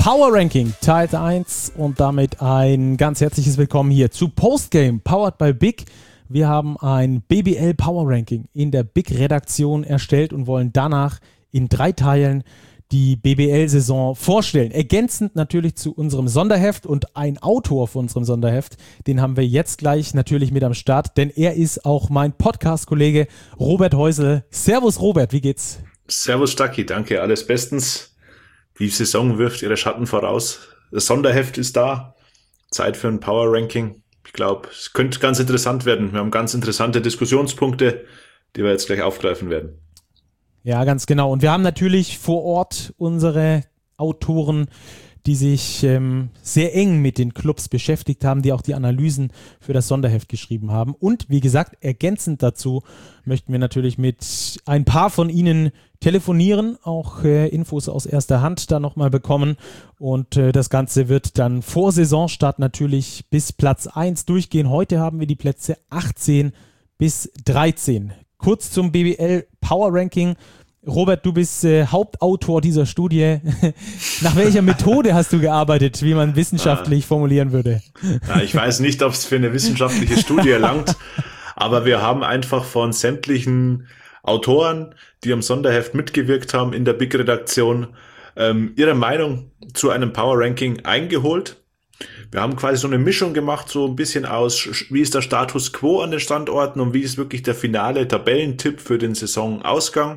Power Ranking Teil 1 und damit ein ganz herzliches Willkommen hier zu Postgame, powered by Big. Wir haben ein BBL Power Ranking in der Big-Redaktion erstellt und wollen danach in 3 Teilen die BBL-Saison vorstellen. Ergänzend natürlich zu unserem Sonderheft, und ein Autor von unserem Sonderheft, den haben wir jetzt gleich natürlich mit am Start, denn er ist auch mein Podcast-Kollege Robert Heusel. Servus Robert, wie geht's? Servus Stacki, danke, alles bestens. Die Saison wirft ihre Schatten voraus. Das Sonderheft ist da. Zeit für ein Power Ranking. Ich glaube, es könnte ganz interessant werden. Wir haben ganz interessante Diskussionspunkte, die wir jetzt gleich aufgreifen werden. Ja, ganz genau. Und wir haben natürlich vor Ort unsere Autoren, die sich sehr eng mit den Clubs beschäftigt haben, die auch die Analysen für das Sonderheft geschrieben haben. Und wie gesagt, ergänzend dazu möchten wir natürlich mit ein paar von ihnen telefonieren, auch Infos aus erster Hand da nochmal bekommen. Und das Ganze wird dann vor Saisonstart natürlich bis Platz 1 durchgehen. Heute haben wir die Plätze 18 bis 13. Kurz zum BBL Power Ranking. Robert, du bist Hauptautor dieser Studie. Nach welcher Methode hast du gearbeitet, wie man wissenschaftlich formulieren würde? Ja, ich weiß nicht, ob es für eine wissenschaftliche Studie langt, aber wir haben einfach von sämtlichen Autoren, die am Sonderheft mitgewirkt haben in der Big-Redaktion, ihre Meinung zu einem Power-Ranking eingeholt. Wir haben quasi so eine Mischung gemacht, so ein bisschen aus, wie ist der Status quo an den Standorten und wie ist wirklich der finale Tabellentipp für den Saisonausgang,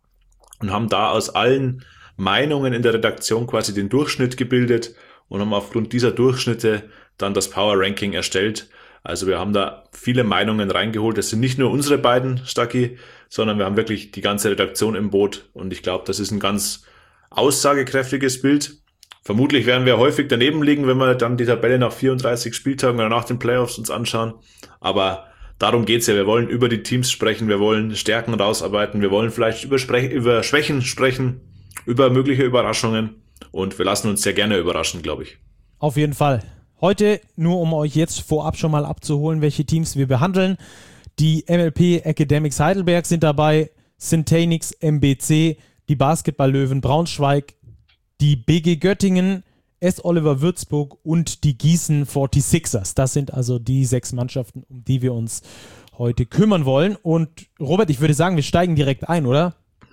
und haben da aus allen Meinungen in der Redaktion quasi den Durchschnitt gebildet und haben aufgrund dieser Durchschnitte dann das Power Ranking erstellt. Also wir haben da viele Meinungen reingeholt. Das sind nicht nur unsere beiden, Stacki, sondern wir haben wirklich die ganze Redaktion im Boot, und ich glaube, das ist ein ganz aussagekräftiges Bild. Vermutlich werden wir häufig daneben liegen, wenn wir dann die Tabelle nach 34 Spieltagen oder nach den Playoffs uns anschauen. Aber darum geht's ja. Wir wollen über die Teams sprechen, wir wollen Stärken rausarbeiten, wir wollen vielleicht über Schwächen sprechen, über mögliche Überraschungen, und wir lassen uns sehr gerne überraschen, glaube ich. Auf jeden Fall. Heute, nur um euch jetzt vorab schon mal abzuholen, welche Teams wir behandeln. Die MLP Academics Heidelberg sind dabei, Syntanix MBC, die Basketball-Löwen Braunschweig, die BG Göttingen, S. Oliver Würzburg und die Gießen 46ers. Das sind also die 6 Mannschaften, um die wir uns heute kümmern wollen. Und Robert, ich würde sagen, wir steigen direkt ein, oder?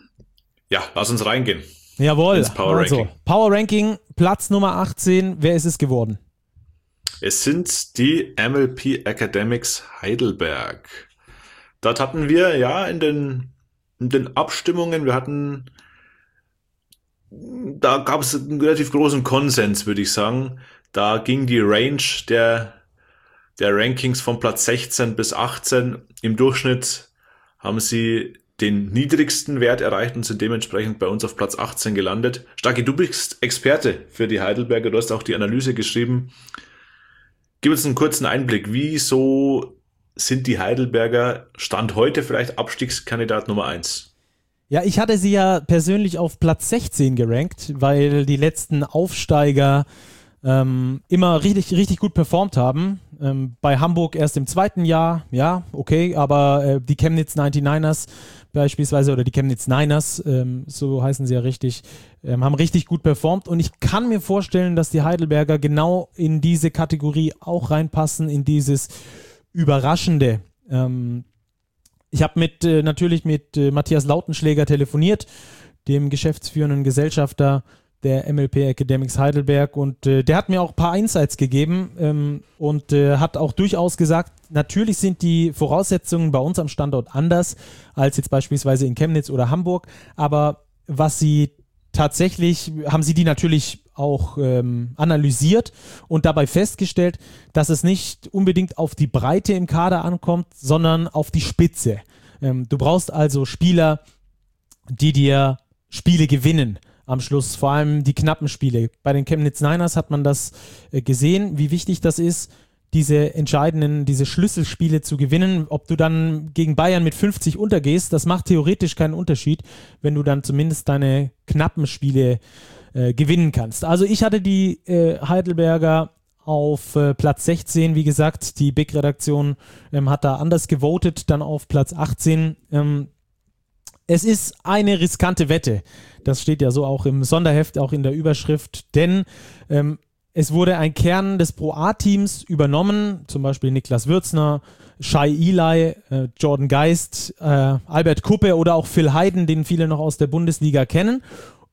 Ja, lass uns reingehen. Jawohl. Ins Power Ranking. Power Ranking, Platz Nummer 18. Wer ist es geworden? Es sind die MLP Academics Heidelberg. Dort hatten wir ja in den Abstimmungen, da gab es einen relativ großen Konsens, würde ich sagen. Da ging die Range der Rankings von Platz 16 bis 18. Im Durchschnitt haben sie den niedrigsten Wert erreicht und sind dementsprechend bei uns auf Platz 18 gelandet. Stacki, du bist Experte für die Heidelberger, du hast auch die Analyse geschrieben. Gib uns einen kurzen Einblick. Wieso sind die Heidelberger Stand heute vielleicht Abstiegskandidat Nummer 1? Ja, ich hatte sie ja persönlich auf Platz 16 gerankt, weil die letzten Aufsteiger immer richtig gut performt haben. Bei Hamburg erst im 2. Jahr, ja, okay, aber die Chemnitz 99ers beispielsweise, oder die Chemnitz Niners, so heißen sie ja richtig, haben richtig gut performt, und ich kann mir vorstellen, dass die Heidelberger genau in diese Kategorie auch reinpassen, in dieses Überraschende. Ich habe natürlich mit Matthias Lautenschläger telefoniert, dem geschäftsführenden Gesellschafter der MLP Academics Heidelberg, und der hat mir auch ein paar Insights gegeben und hat auch durchaus gesagt, natürlich sind die Voraussetzungen bei uns am Standort anders als jetzt beispielsweise in Chemnitz oder Hamburg, aber haben sie die natürlich auch analysiert und dabei festgestellt, dass es nicht unbedingt auf die Breite im Kader ankommt, sondern auf die Spitze. Du brauchst also Spieler, die dir Spiele gewinnen am Schluss, vor allem die knappen Spiele. Bei den Chemnitz Niners hat man das gesehen, wie wichtig das ist, diese Schlüsselspiele zu gewinnen. Ob du dann gegen Bayern mit 50 untergehst, das macht theoretisch keinen Unterschied, wenn du dann zumindest deine knappen Spiele gewinnen kannst. Also ich hatte die Heidelberger auf Platz 16, wie gesagt, die Big-Redaktion hat da anders gewotet, dann auf Platz 18. Es ist eine riskante Wette. Das steht ja so auch im Sonderheft, auch in der Überschrift, denn es wurde ein Kern des Pro A-Teams übernommen, zum Beispiel Niklas Würzner, Shai Eli, Jordan Geist, Albert Kuppe oder auch Phil Hayden, den viele noch aus der Bundesliga kennen.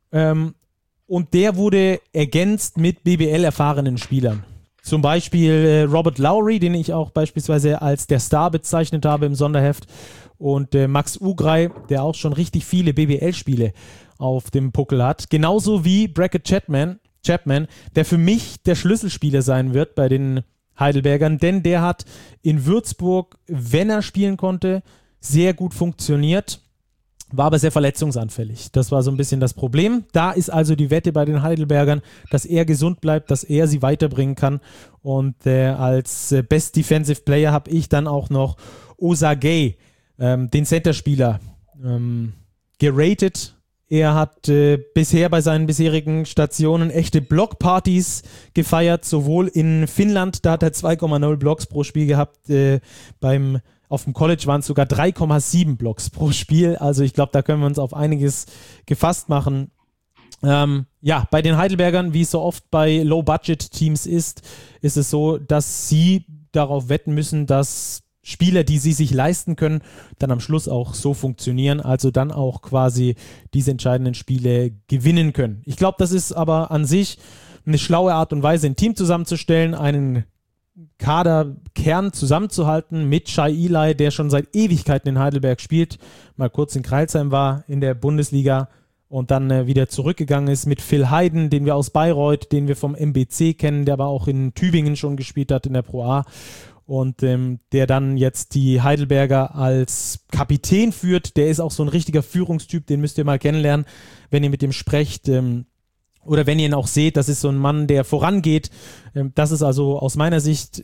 Und der wurde ergänzt mit BBL-erfahrenen Spielern. Zum Beispiel Robert Lowry, den ich auch beispielsweise als der Star bezeichnet habe im Sonderheft. Und Max Ugrei, der auch schon richtig viele BBL-Spiele auf dem Puckel hat. Genauso wie Brackett Chapman, der für mich der Schlüsselspieler sein wird bei den Heidelbergern, denn der hat in Würzburg, wenn er spielen konnte, sehr gut funktioniert, war aber sehr verletzungsanfällig. Das war so ein bisschen das Problem. Da ist also die Wette bei den Heidelbergern, dass er gesund bleibt, dass er sie weiterbringen kann. Und als Best Defensive Player habe ich dann auch noch Osa Gay, den Centerspieler, geratet. Er hat bisher bei seinen bisherigen Stationen echte Blockpartys gefeiert, sowohl in Finnland, da hat er 2,0 Blocks pro Spiel gehabt, auf dem College waren es sogar 3,7 Blocks pro Spiel, also ich glaube, da können wir uns auf einiges gefasst machen. Bei den Heidelbergern, wie es so oft bei Low-Budget-Teams ist es so, dass sie darauf wetten müssen, dass Spieler, die sie sich leisten können, dann am Schluss auch so funktionieren, also dann auch quasi diese entscheidenden Spiele gewinnen können. Ich glaube, das ist aber an sich eine schlaue Art und Weise, ein Team zusammenzustellen, einen Kaderkern zusammenzuhalten mit Shai Eli, der schon seit Ewigkeiten in Heidelberg spielt, mal kurz in Crailsheim war in der Bundesliga und dann wieder zurückgegangen ist, mit Phil Hayden, den wir aus Bayreuth, den wir vom MBC kennen, der aber auch in Tübingen schon gespielt hat in der Pro A. Und der dann jetzt die Heidelberger als Kapitän führt. Der ist auch so ein richtiger Führungstyp, den müsst ihr mal kennenlernen, wenn ihr mit ihm sprecht. Oder wenn ihr ihn auch seht, das ist so ein Mann, der vorangeht. Das ist also aus meiner Sicht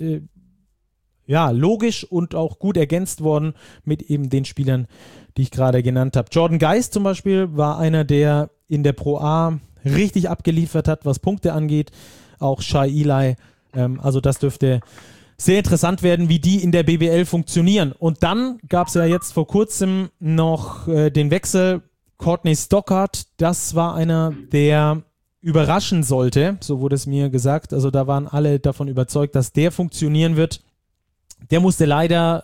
logisch und auch gut ergänzt worden mit eben den Spielern, die ich gerade genannt habe. Jordan Geist zum Beispiel war einer, der in der Pro A richtig abgeliefert hat, was Punkte angeht. Auch Shai Eli. Also das dürfte sehr interessant werden, wie die in der BBL funktionieren. Und dann gab es ja jetzt vor kurzem noch den Wechsel. Courtney Stockard, das war einer, der überraschen sollte, so wurde es mir gesagt. Also da waren alle davon überzeugt, dass der funktionieren wird. Der musste leider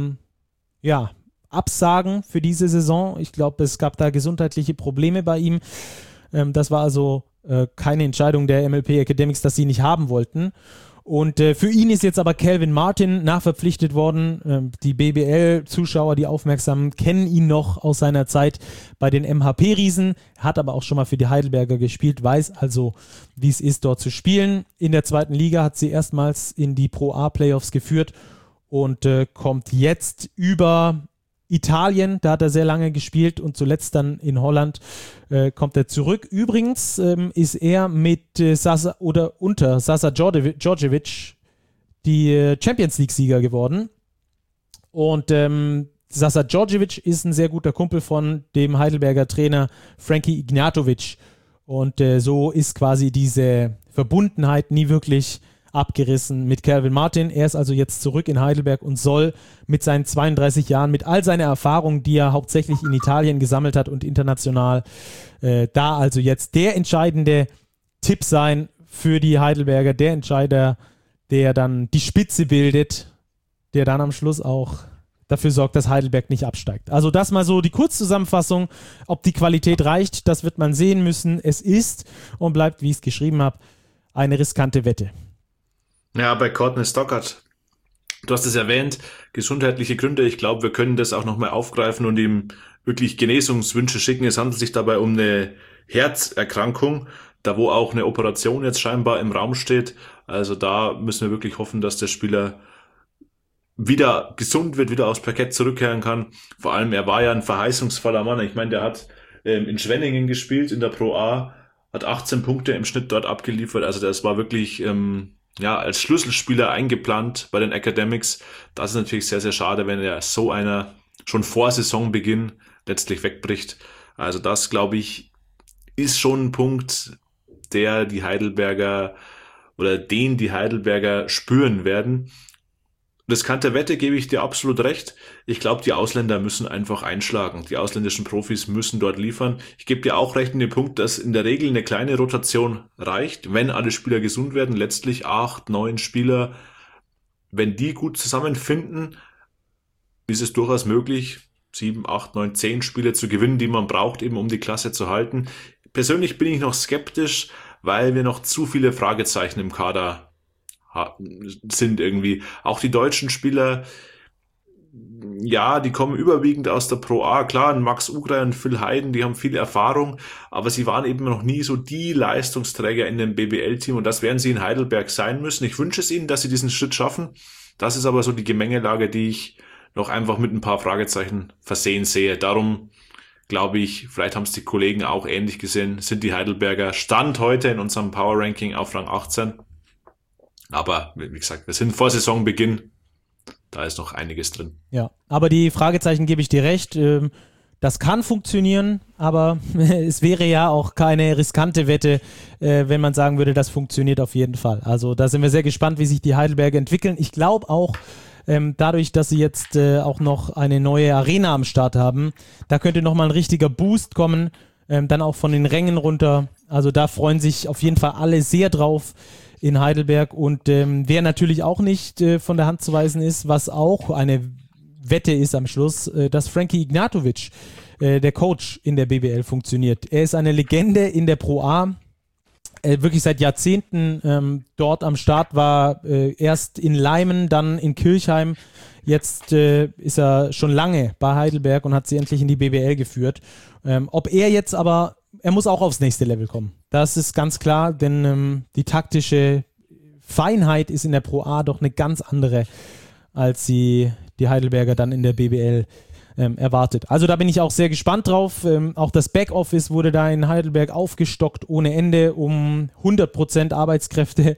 absagen für diese Saison. Ich glaube, es gab da gesundheitliche Probleme bei ihm. Das war also keine Entscheidung der MLP Academics, dass sie nicht haben wollten. Und für ihn ist jetzt aber Calvin Martin nachverpflichtet worden. Die BBL-Zuschauer, die Aufmerksamen, kennen ihn noch aus seiner Zeit bei den MHP-Riesen, hat aber auch schon mal für die Heidelberger gespielt, weiß also, wie es ist, dort zu spielen. In der zweiten Liga hat sie erstmals in die Pro-A-Playoffs geführt und kommt jetzt über Italien, da hat er sehr lange gespielt und zuletzt dann in Holland kommt er zurück. Übrigens ist er mit unter Sasa Djordjevic die Champions League-Sieger geworden. Und Sasa Djordjevic ist ein sehr guter Kumpel von dem Heidelberger Trainer Frankie Ignatovic. Und so ist quasi diese Verbundenheit nie wirklich abgerissen mit Calvin Martin. Er ist also jetzt zurück in Heidelberg und soll mit seinen 32 Jahren, mit all seiner Erfahrung, die er hauptsächlich in Italien gesammelt hat und international, da also jetzt der entscheidende Tipp sein für die Heidelberger, der Entscheider, der dann die Spitze bildet, der dann am Schluss auch dafür sorgt, dass Heidelberg nicht absteigt. Also das mal so die Kurzzusammenfassung. Ob die Qualität reicht, das wird man sehen müssen. Es ist und bleibt, wie ich es geschrieben habe, eine riskante Wette. Ja, bei Courtney Stockard, du hast es erwähnt, gesundheitliche Gründe. Ich glaube, wir können das auch nochmal aufgreifen und ihm wirklich Genesungswünsche schicken. Es handelt sich dabei um eine Herzerkrankung, da wo auch eine Operation jetzt scheinbar im Raum steht. Also da müssen wir wirklich hoffen, dass der Spieler wieder gesund wird, wieder aufs Parkett zurückkehren kann. Vor allem, er war ja ein verheißungsvoller Mann. Ich meine, der hat in Schwenningen gespielt, in der Pro A, hat 18 Punkte im Schnitt dort abgeliefert. Also das war wirklich als Schlüsselspieler eingeplant bei den Academics. Das ist natürlich sehr, sehr schade, wenn er so einer schon vor Saisonbeginn letztlich wegbricht. Also das, glaube ich, ist schon ein Punkt, den die Heidelberger spüren werden. riskante Wette, gebe ich dir absolut recht. Ich glaube, die Ausländer müssen einfach einschlagen. Die ausländischen Profis müssen dort liefern. Ich gebe dir auch recht in dem Punkt, dass in der Regel eine kleine Rotation reicht, wenn alle Spieler gesund werden. Letztlich 8, 9 Spieler, wenn die gut zusammenfinden, ist es durchaus möglich, 7, 8, 9, 10 Spiele zu gewinnen, die man braucht, eben um die Klasse zu halten. Persönlich bin ich noch skeptisch, weil wir noch zu viele Fragezeichen im Kader sind irgendwie. Auch die deutschen Spieler, ja, die kommen überwiegend aus der Pro A. Klar, ein Max Ugrei und Phil Heiden, die haben viel Erfahrung, aber sie waren eben noch nie so die Leistungsträger in dem BBL-Team und das werden sie in Heidelberg sein müssen. Ich wünsche es ihnen, dass sie diesen Schritt schaffen. Das ist aber so die Gemengelage, die ich noch einfach mit ein paar Fragezeichen versehen sehe. Darum glaube ich, vielleicht haben es die Kollegen auch ähnlich gesehen, sind die Heidelberger Stand heute in unserem Power Ranking auf Rang 18. Aber wie gesagt, wir sind vor Saisonbeginn, da ist noch einiges drin. Ja, aber die Fragezeichen gebe ich dir recht. Das kann funktionieren, aber es wäre ja auch keine riskante Wette, wenn man sagen würde, das funktioniert auf jeden Fall. Also da sind wir sehr gespannt, wie sich die Heidelberger entwickeln. Ich glaube auch, dadurch, dass sie jetzt auch noch eine neue Arena am Start haben, da könnte nochmal ein richtiger Boost kommen, dann auch von den Rängen runter. Also da freuen sich auf jeden Fall alle sehr drauf in Heidelberg und wer natürlich auch nicht von der Hand zu weisen ist, was auch eine Wette ist am Schluss, dass Frankie Ignatovic, der Coach in der BBL, funktioniert. Er ist eine Legende in der Pro A, wirklich seit Jahrzehnten dort am Start, war erst in Leimen, dann in Kirchheim. Jetzt ist er schon lange bei Heidelberg und hat sie endlich in die BBL geführt. Ob er jetzt aber, er muss auch aufs nächste Level kommen. Das ist ganz klar, denn die taktische Feinheit ist in der Pro A doch eine ganz andere, als sie die Heidelberger dann in der BBL erwartet. Also da bin ich auch sehr gespannt drauf. Auch das Backoffice wurde da in Heidelberg aufgestockt ohne Ende. Um 100% Arbeitskräfte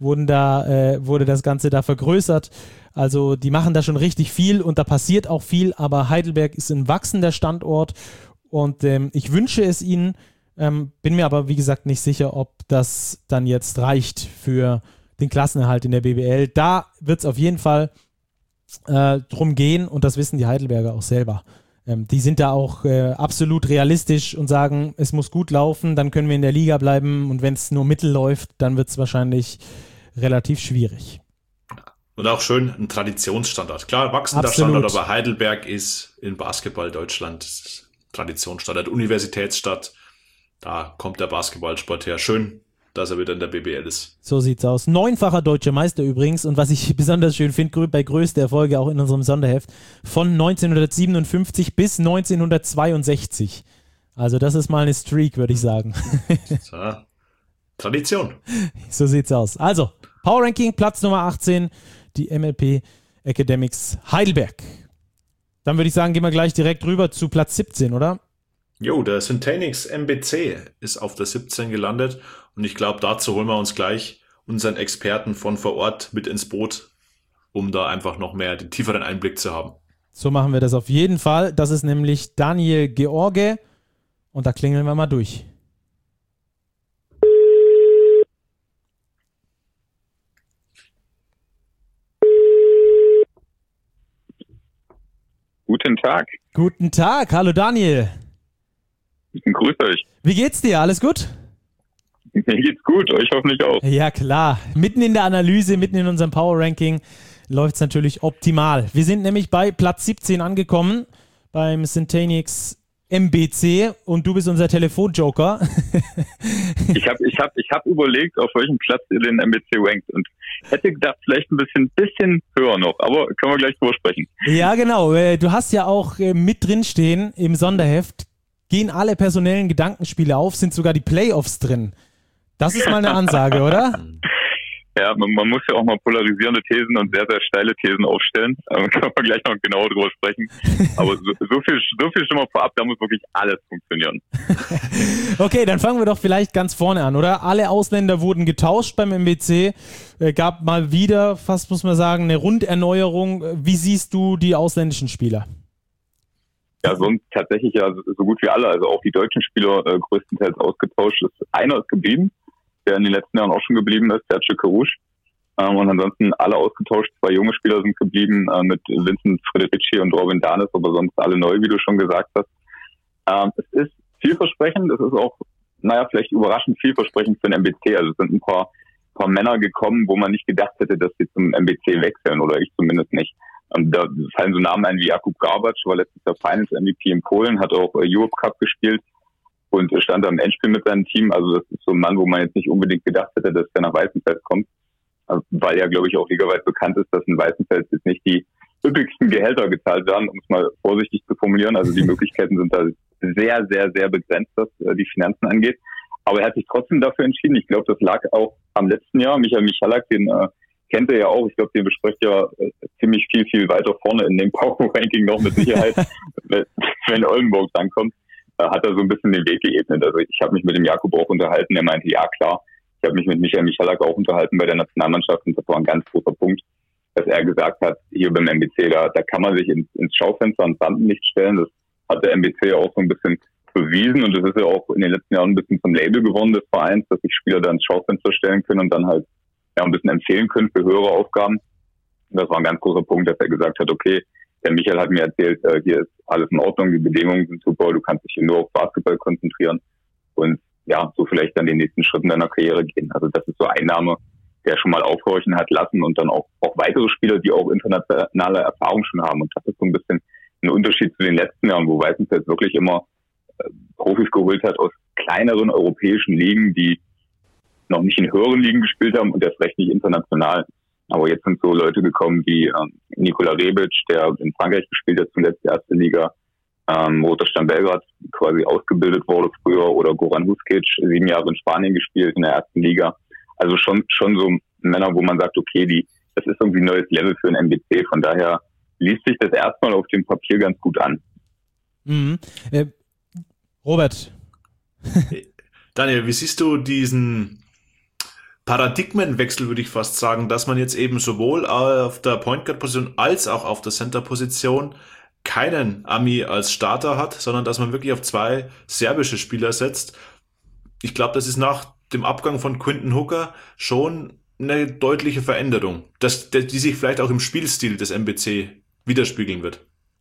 wurde das Ganze da vergrößert. Also die machen da schon richtig viel und da passiert auch viel, aber Heidelberg ist ein wachsender Standort und ich wünsche es ihnen, bin mir aber wie gesagt nicht sicher, ob das dann jetzt reicht für den Klassenerhalt in der BBL. Da wird es auf jeden Fall drum gehen und das wissen die Heidelberger auch selber. Die sind da auch absolut realistisch und sagen, es muss gut laufen, dann können wir in der Liga bleiben und wenn es nur mittel läuft, dann wird es wahrscheinlich relativ schwierig. Und auch schön ein Traditionsstandard. Klar, wachsender Absolut. Standard, aber Heidelberg ist in Basketball Deutschland Traditionsstandard, Universitätsstadt. Da kommt der Basketballsport her. Schön, dass er wieder in der BBL ist. So sieht's aus. 9-facher deutscher Meister übrigens und was ich besonders schön finde, bei größter Erfolge auch in unserem Sonderheft, von 1957 bis 1962. Also das ist mal eine Streak, würde ich sagen. So, Tradition. So sieht's aus. Also, Power Ranking, Platz Nummer 18, die MLP Academics Heidelberg. Dann würde ich sagen, gehen wir gleich direkt rüber zu Platz 17, oder? Jo, der Syntanix MBC ist auf der 17 gelandet und ich glaube, dazu holen wir uns gleich unseren Experten von vor Ort mit ins Boot, um da einfach noch mehr den tieferen Einblick zu haben. So machen wir das auf jeden Fall. Das ist nämlich Daniel George und da klingeln wir mal durch. Guten Tag. Guten Tag, hallo Daniel. Grüß euch. Wie geht's dir? Alles gut? Mir geht's gut, euch hoffentlich auch. Ja klar, mitten in der Analyse, mitten in unserem Power Ranking läuft's natürlich optimal. Wir sind nämlich bei Platz 17 angekommen, beim Syntanix MBC und du bist unser Telefonjoker. Ich hab überlegt, auf welchem Platz ihr den MBC rankt und hätte gedacht, vielleicht ein bisschen höher noch, aber können wir gleich drüber sprechen. Ja genau, du hast ja auch mit drin stehen im Sonderheft, gehen alle personellen Gedankenspiele auf, sind sogar die Playoffs drin. Das ist mal eine Ansage, oder? Ja, man muss ja auch mal polarisierende Thesen und sehr, sehr steile Thesen aufstellen. Da können wir gleich noch genauer drüber sprechen. Aber so viel schon mal vorab, da muss wirklich alles funktionieren. Okay, dann fangen wir doch vielleicht ganz vorne an, oder? Alle Ausländer wurden getauscht beim MBC. Gab mal wieder, fast muss man sagen, eine Runderneuerung. Wie siehst du die ausländischen Spieler? Ja, sonst tatsächlich ja so gut wie alle. Also auch die deutschen Spieler größtenteils ausgetauscht. Einer ist geblieben, der in den letzten Jahren auch schon geblieben ist, Serge Carouche. Und ansonsten alle ausgetauscht. 2 junge Spieler sind geblieben, mit Vincent Frederici und Robin Danis, aber sonst alle neu, wie du schon gesagt hast. Es ist vielversprechend, es ist auch, vielleicht überraschend vielversprechend für den MBC. Also es sind ein paar Männer gekommen, wo man nicht gedacht hätte, dass sie zum MBC wechseln, oder ich zumindest nicht. Da fallen so Namen ein wie Jakub Garbac, war letztes Jahr Finals-MVP in Polen, hat auch Europe Cup gespielt und stand am Endspiel mit seinem Team. Also das ist so ein Mann, wo man jetzt nicht unbedingt gedacht hätte, dass der nach Weißenfels kommt. Weil ja, glaube ich, auch ligaweit bekannt ist, dass in Weißenfels jetzt nicht die üppigsten Gehälter gezahlt werden, um es mal vorsichtig zu formulieren. Also die Möglichkeiten sind da sehr, sehr, sehr begrenzt, was die Finanzen angeht. Aber er hat sich trotzdem dafür entschieden. Ich glaube, das lag auch am letzten Jahr. Michael Michalak, den kennt er ja auch. Ich glaube, den bespricht ja ziemlich viel weiter vorne in dem Power-Ranking noch mit Sicherheit. Wenn Oldenburg rankommt, hat er so ein bisschen den Weg geebnet. Also ich habe mich mit dem Jakob auch unterhalten. Er meinte, ja klar. Ich habe mich mit Michael Michalak auch unterhalten bei der Nationalmannschaft. Und das war ein ganz großer Punkt, dass er gesagt hat, hier beim MBC, da kann man sich ins Schaufenster ans Rampenlicht stellen. Das hat der MBC ja auch so ein bisschen bewiesen, und das ist ja auch in den letzten Jahren ein bisschen zum Label geworden des Vereins, dass sich Spieler da ins Schaufenster stellen können und dann halt ein bisschen empfehlen können für höhere Aufgaben. Und das war ein ganz großer Punkt, dass er gesagt hat, okay, der Michael hat mir erzählt, hier ist alles in Ordnung, die Bedingungen sind super, du kannst dich hier nur auf Basketball konzentrieren und so vielleicht dann den nächsten Schritt in deiner Karriere gehen. Also das ist so ein Name, der schon mal aufhorchen hat lassen, und dann auch weitere Spieler, die auch internationale Erfahrung schon haben. Und das ist so ein bisschen ein Unterschied zu den letzten Jahren, wo Weißenfels wirklich immer Profis geholt hat aus kleineren europäischen Ligen, die noch nicht in höheren Ligen gespielt haben und erst recht nicht international. Aber jetzt sind so Leute gekommen wie Nikola Rebic, der in Frankreich gespielt hat, zuletzt die erste Liga, Roter Stern Belgrad quasi ausgebildet wurde früher, oder Goran Huskic, 7 Jahre in Spanien gespielt in der ersten Liga. Also schon so Männer, wo man sagt, okay, das ist irgendwie ein neues Level für einen MBC. Von daher liest sich das erstmal auf dem Papier ganz gut an. Mhm. Robert. Daniel, wie siehst du diesen Paradigmenwechsel, würde ich fast sagen, dass man jetzt eben sowohl auf der Point Guard Position als auch auf der Center Position keinen Ami als Starter hat, sondern dass man wirklich auf 2 serbische Spieler setzt. Ich glaube, das ist nach dem Abgang von Quinton Hooker schon eine deutliche Veränderung, die sich vielleicht auch im Spielstil des MBC widerspiegeln wird.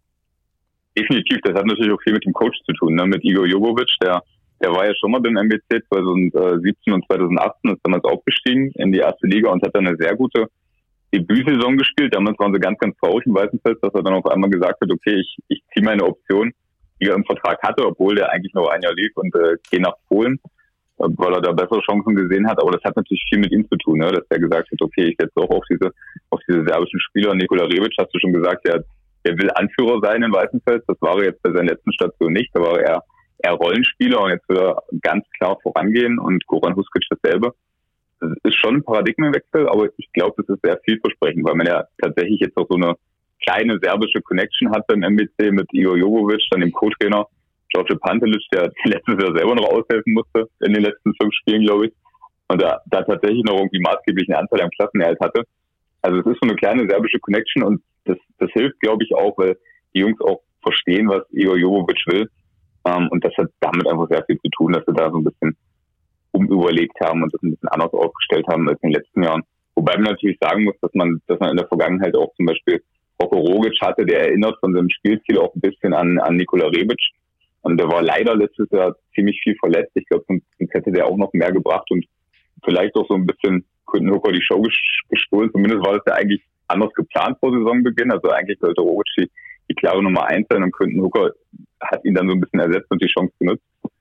Definitiv, das hat natürlich auch viel mit dem Coach zu tun, ne? Mit Igor Jovovic, der war ja schon mal beim MBC 2017 und 2018, ist damals aufgestiegen in die erste Liga und hat dann eine sehr gute Debütsaison gespielt. Damals waren sie ganz, ganz traurig im Weißenfels, dass er dann auf einmal gesagt hat, okay, ich ziehe meine Option, die er im Vertrag hatte, obwohl der eigentlich noch ein Jahr lief, und gehe nach Polen, weil er da bessere Chancen gesehen hat. Aber das hat natürlich viel mit ihm zu tun, ne? Dass er gesagt hat, okay, ich setze auch auf diese serbischen Spieler. Nikola Rebic, hast du schon gesagt, der will Anführer sein in Weißenfels. Das war er jetzt bei seiner letzten Station nicht. Da war er eher Rollenspieler, und jetzt will er ganz klar vorangehen, und Goran Huskic dasselbe. Das ist schon ein Paradigmenwechsel, aber ich glaube, das ist sehr vielversprechend, weil man ja tatsächlich jetzt auch so eine kleine serbische Connection hat beim MBC mit Igor Jovovic, dann dem Co-Trainer George Pantelic, der letztes Jahr selber noch aushelfen musste in den letzten 5 Spielen, glaube ich, und da tatsächlich noch irgendwie maßgeblichen Anteil am Klassenerhalt hatte. Also es ist so eine kleine serbische Connection, und das hilft, glaube ich, auch, weil die Jungs auch verstehen, was Igor Jovovic will. Und das hat damit einfach sehr viel zu tun, dass wir da so ein bisschen umüberlegt haben und das ein bisschen anders aufgestellt haben als in den letzten Jahren. Wobei man natürlich sagen muss, dass man in der Vergangenheit auch zum Beispiel Roko Rogic hatte, der erinnert von seinem Spielstil auch ein bisschen an Nikola Rebic. Und der war leider letztes Jahr ziemlich viel verletzt. Ich glaube, sonst hätte der auch noch mehr gebracht und vielleicht auch so ein bisschen Quinton Hooker die Show gestohlen. Zumindest war das ja eigentlich anders geplant vor Saisonbeginn. Also eigentlich sollte Rogic die klare Nummer 1 sein, und Quinton Hooker hat ihn dann so ein bisschen ersetzt und die Chance genutzt.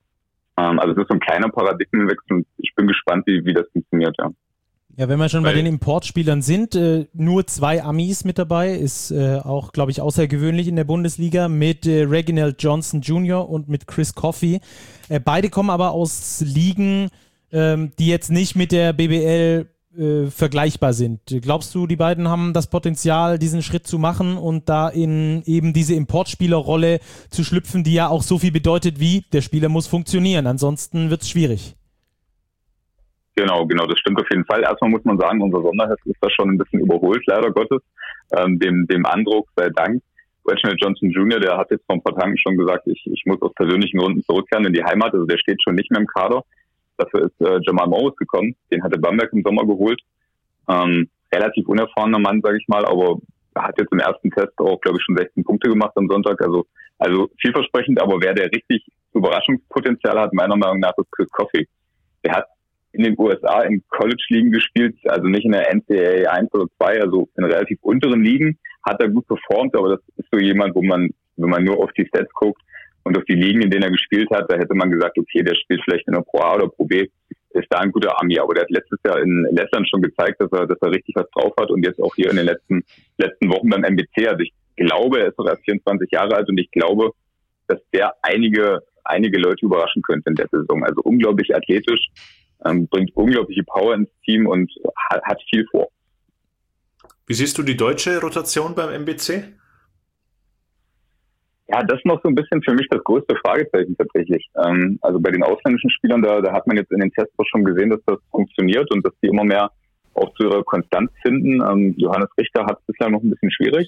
Also es ist so ein kleiner Paradigmenwechsel, und ich bin gespannt, wie das funktioniert, ja. Ja, wenn wir schon bei den Importspielern sind, nur 2 Amis mit dabei, ist auch, glaube ich, außergewöhnlich in der Bundesliga, mit Reginald Johnson Jr. und mit Chris Coffey. Beide kommen aber aus Ligen, die jetzt nicht mit der BBL vergleichbar sind. Glaubst du, die beiden haben das Potenzial, diesen Schritt zu machen und da in eben diese Importspielerrolle zu schlüpfen, die ja auch so viel bedeutet wie, der Spieler muss funktionieren, ansonsten wird es schwierig? Genau, das stimmt auf jeden Fall. Erstmal muss man sagen, unser Sonderheft ist da schon ein bisschen überholt, leider Gottes. Dem Andruck sei Dank. Reginald Johnson Jr., der hat jetzt vor ein paar Tagen schon gesagt, ich muss aus persönlichen Gründen zurückkehren in die Heimat, also der steht schon nicht mehr im Kader. Dafür ist Jamal Morris gekommen, den hatte Bamberg im Sommer geholt. relativ unerfahrener Mann, sage ich mal, aber hat jetzt im ersten Test auch, glaube ich, schon 16 Punkte gemacht am Sonntag. Also vielversprechend, aber wer der richtig Überraschungspotenzial hat, meiner Meinung nach, ist Chris Coffey. Der hat in den USA in College-Ligen gespielt, also nicht in der NCAA 1 oder 2, also in relativ unteren Ligen, hat er gut performt, aber das ist so jemand, wo man, wenn man nur auf die Stats guckt und auf die Ligen, in denen er gespielt hat, da hätte man gesagt, okay, der spielt vielleicht in der Pro A oder Pro B, ist da ein guter Ami, aber der hat letztes Jahr in Lettland schon gezeigt, dass er richtig was drauf hat und jetzt auch hier in den letzten Wochen beim MBC. Also ich glaube, er ist doch erst 24 Jahre alt und ich glaube, dass der einige Leute überraschen könnte in der Saison. Also unglaublich athletisch, bringt unglaubliche Power ins Team und hat viel vor. Wie siehst du die deutsche Rotation beim MBC? Ja, das ist noch so ein bisschen für mich das größte Fragezeichen tatsächlich. Also bei den ausländischen Spielern, da hat man jetzt in den Tests auch schon gesehen, dass das funktioniert und dass die immer mehr auch zu ihrer Konstanz finden. Johannes Richter hat es bislang noch ein bisschen schwierig.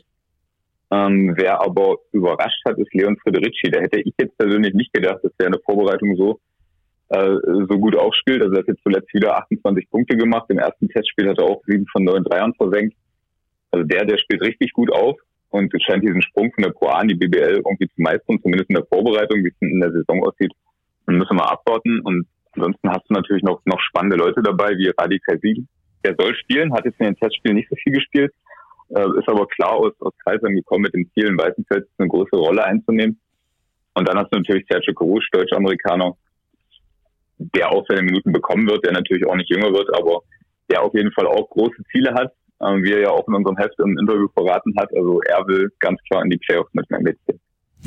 Wer aber überrascht hat, ist Leon Frederici. Da hätte ich jetzt persönlich nicht gedacht, dass der in der Vorbereitung so gut aufspielt. Also er hat jetzt zuletzt wieder 28 Punkte gemacht. Im ersten Testspiel hat er auch 7 von 9 Dreiern versenkt. Also der spielt richtig gut auf. Und es scheint diesen Sprung von der Pro A in die BBL irgendwie zu meistern, zumindest in der Vorbereitung, wie es in der Saison aussieht. Dann müssen wir abwarten. Und ansonsten hast du natürlich noch spannende Leute dabei, wie Radi Kaisi. Der soll spielen, hat jetzt in den Testspielen nicht so viel gespielt, ist aber klar aus Kreisheim gekommen mit dem Ziel, in Weißenfels eine größere Rolle einzunehmen. Und dann hast du natürlich Sergio Carusch, Deutsch-Amerikaner, der auch seine Minuten bekommen wird, der natürlich auch nicht jünger wird, aber der auf jeden Fall auch große Ziele hat, wie er ja auch in unserem Heft im Interview verraten hat. Also er will ganz klar in die Playoffs mit dem MBC.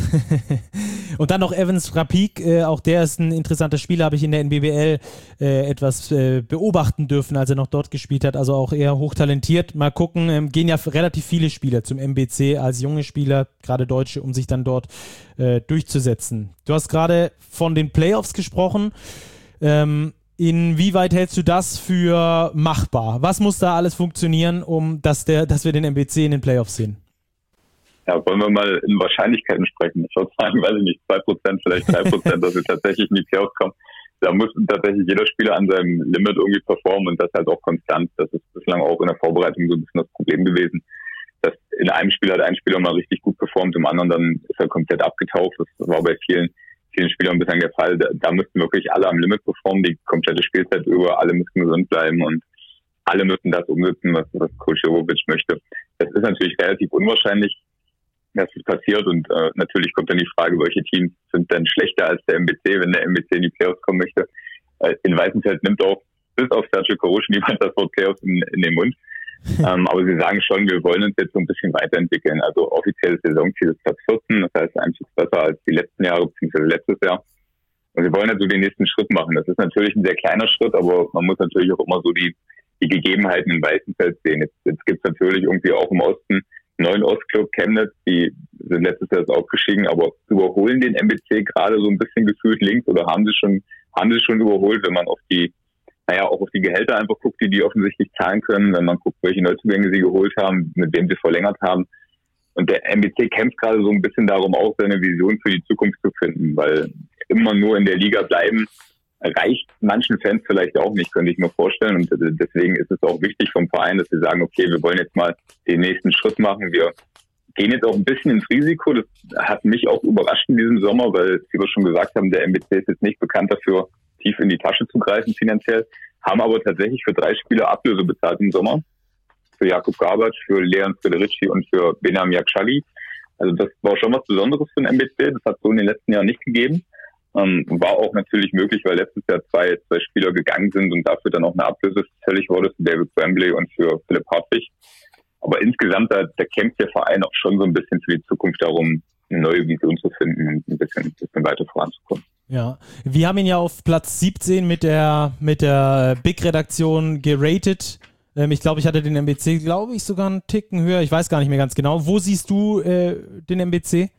Und dann noch Evans Rapik, auch der ist ein interessanter Spieler, habe ich in der NBBL etwas beobachten dürfen, als er noch dort gespielt hat, also auch eher hochtalentiert. Mal gucken, gehen ja relativ viele Spieler zum MBC als junge Spieler, gerade Deutsche, um sich dann dort durchzusetzen. Du hast gerade von den Playoffs gesprochen. Inwieweit hältst du das für machbar? Was muss da alles funktionieren, dass wir den MBC in den Playoffs sehen? Ja, wollen wir mal in Wahrscheinlichkeiten sprechen. Ich würde sagen, weiß ich nicht, 2%, vielleicht 3%, dass wir tatsächlich in die Playoffs kommen. Da muss tatsächlich jeder Spieler an seinem Limit irgendwie performen und das halt auch konstant. Das ist bislang auch in der Vorbereitung so ein bisschen das Problem gewesen. Dass in einem Spiel hat ein Spieler mal richtig gut performt, im anderen dann ist er komplett abgetaucht. Das war bei vielen Spielern bislang der Fall. Da müssten wirklich alle am Limit performen, die komplette Spielzeit über, alle müssen gesund bleiben und alle müssen das umsetzen, was Coach Jovovic möchte. Das ist natürlich relativ unwahrscheinlich, dass das passiert und natürlich kommt dann die Frage, welche Teams sind denn schlechter als der MBC, wenn der MBC in die Playoffs kommen möchte. In Weißenfels nimmt auch bis auf Sergio Carusch niemand das Wort Playoffs in den Mund. Aber sie sagen schon, wir wollen uns jetzt so ein bisschen weiterentwickeln. Also offizielles Saisonziel ist Platz 14, das heißt ein Stück besser als die letzten Jahre bzw. letztes Jahr. Und wir wollen also den nächsten Schritt machen. Das ist natürlich ein sehr kleiner Schritt, aber man muss natürlich auch immer so die Gegebenheiten in Weißenfels sehen. Jetzt gibt es natürlich irgendwie auch im Osten neuen Ostclub Chemnitz, die sind letztes Jahr aufgestiegen, aber überholen den MBC gerade so ein bisschen gefühlt links oder haben sie schon überholt, wenn man auf die Gehälter einfach guckt, die offensichtlich zahlen können, wenn man guckt, welche Neuzugänge sie geholt haben, mit wem sie verlängert haben. Und der MBC kämpft gerade so ein bisschen darum, auch seine Vision für die Zukunft zu finden, weil immer nur in der Liga bleiben reicht manchen Fans vielleicht auch nicht, könnte ich mir vorstellen. Und deswegen ist es auch wichtig vom Verein, dass sie sagen, okay, wir wollen jetzt mal den nächsten Schritt machen. Wir gehen jetzt auch ein bisschen ins Risiko. Das hat mich auch überrascht in diesem Sommer, weil, wie wir schon gesagt haben, der MBC ist jetzt nicht bekannt dafür, tief in die Tasche zu greifen finanziell, haben aber tatsächlich für 3 Spieler Ablöse bezahlt im Sommer. Für Jakub Garbac, für Leon Frederici und für Benam Yakshali. Also das war schon was Besonderes für den MBC. Das hat es so in den letzten Jahren nicht gegeben. War auch natürlich möglich, weil letztes Jahr zwei Spieler gegangen sind und dafür dann auch eine Ablöse fällig wurde für David Wembley und für Philipp Hartwig. Aber insgesamt, da kämpft der Verein auch schon so ein bisschen für die Zukunft darum, eine neue Vision zu finden und ein bisschen weiter voranzukommen. Ja, wir haben ihn ja auf Platz 17 mit der Big-Redaktion geratet. Ich glaube, ich hatte den MBC, sogar einen Ticken höher. Ich weiß gar nicht mehr ganz genau. Wo siehst du den MBC?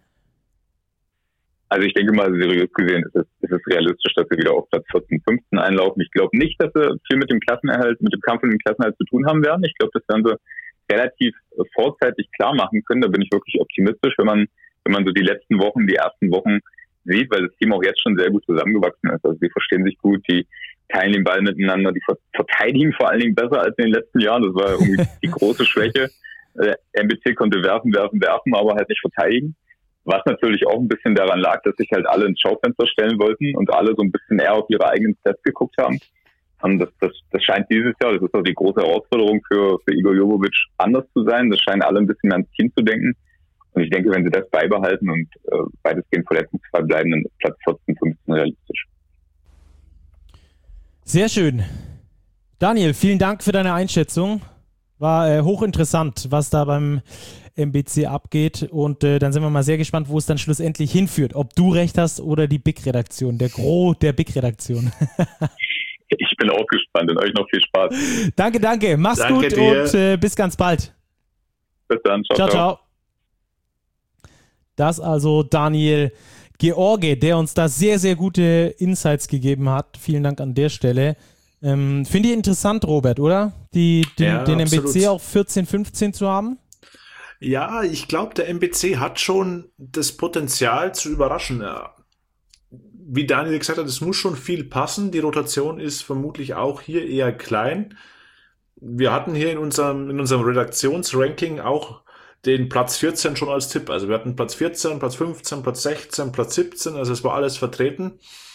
Also ich denke mal, seriös gesehen ist es realistisch, dass wir wieder auf Platz 14, 15 einlaufen. Ich glaube nicht, dass wir viel mit dem Klassenerhalt, mit dem Kampf um den Klassenerhalt zu tun haben werden. Ich glaube, das werden wir relativ vorzeitig klar machen können. Da bin ich wirklich optimistisch, wenn man so die ersten Wochen sieht, weil das Team auch jetzt schon sehr gut zusammengewachsen ist. Also die verstehen sich gut, die teilen den Ball miteinander, die verteidigen vor allen Dingen besser als in den letzten Jahren. Das war irgendwie die große Schwäche. MBC konnte werfen, aber halt nicht verteidigen. Was natürlich auch ein bisschen daran lag, dass sich halt alle ins Schaufenster stellen wollten und alle so ein bisschen eher auf ihre eigenen Stats geguckt haben. Und das scheint dieses Jahr, das ist auch die große Herausforderung für Igor Jovovic, anders zu sein. Das scheinen alle ein bisschen mehr ans Team zu denken. Und ich denke, wenn sie das beibehalten und weitestgehend verletzungsfrei bleiben, dann ist Platz 14, 15 realistisch. Sehr schön. Daniel, vielen Dank für deine Einschätzung. War hochinteressant, was da beim MBC abgeht. Und dann sind wir mal sehr gespannt, wo es dann schlussendlich hinführt. Ob du recht hast oder die Big-Redaktion, der Gros der Big-Redaktion. Ich bin auch gespannt und euch noch viel Spaß. Danke. Mach's gut dir. Und bis ganz bald. Bis dann. Ciao. Das also Daniel George, der uns da sehr, sehr gute Insights gegeben hat. Vielen Dank an der Stelle. Finde ich interessant, Robert, oder? Den absolut. MBC auf 14, 15 zu haben? Ja, ich glaube, der MBC hat schon das Potenzial zu überraschen. Ja. Wie Daniel gesagt hat, es muss schon viel passen. Die Rotation ist vermutlich auch hier eher klein. Wir hatten hier in unserem Redaktionsranking auch den Platz 14 schon als Tipp. Also wir hatten Platz 14, Platz 15, Platz 16, Platz 17, also es war alles vertreten.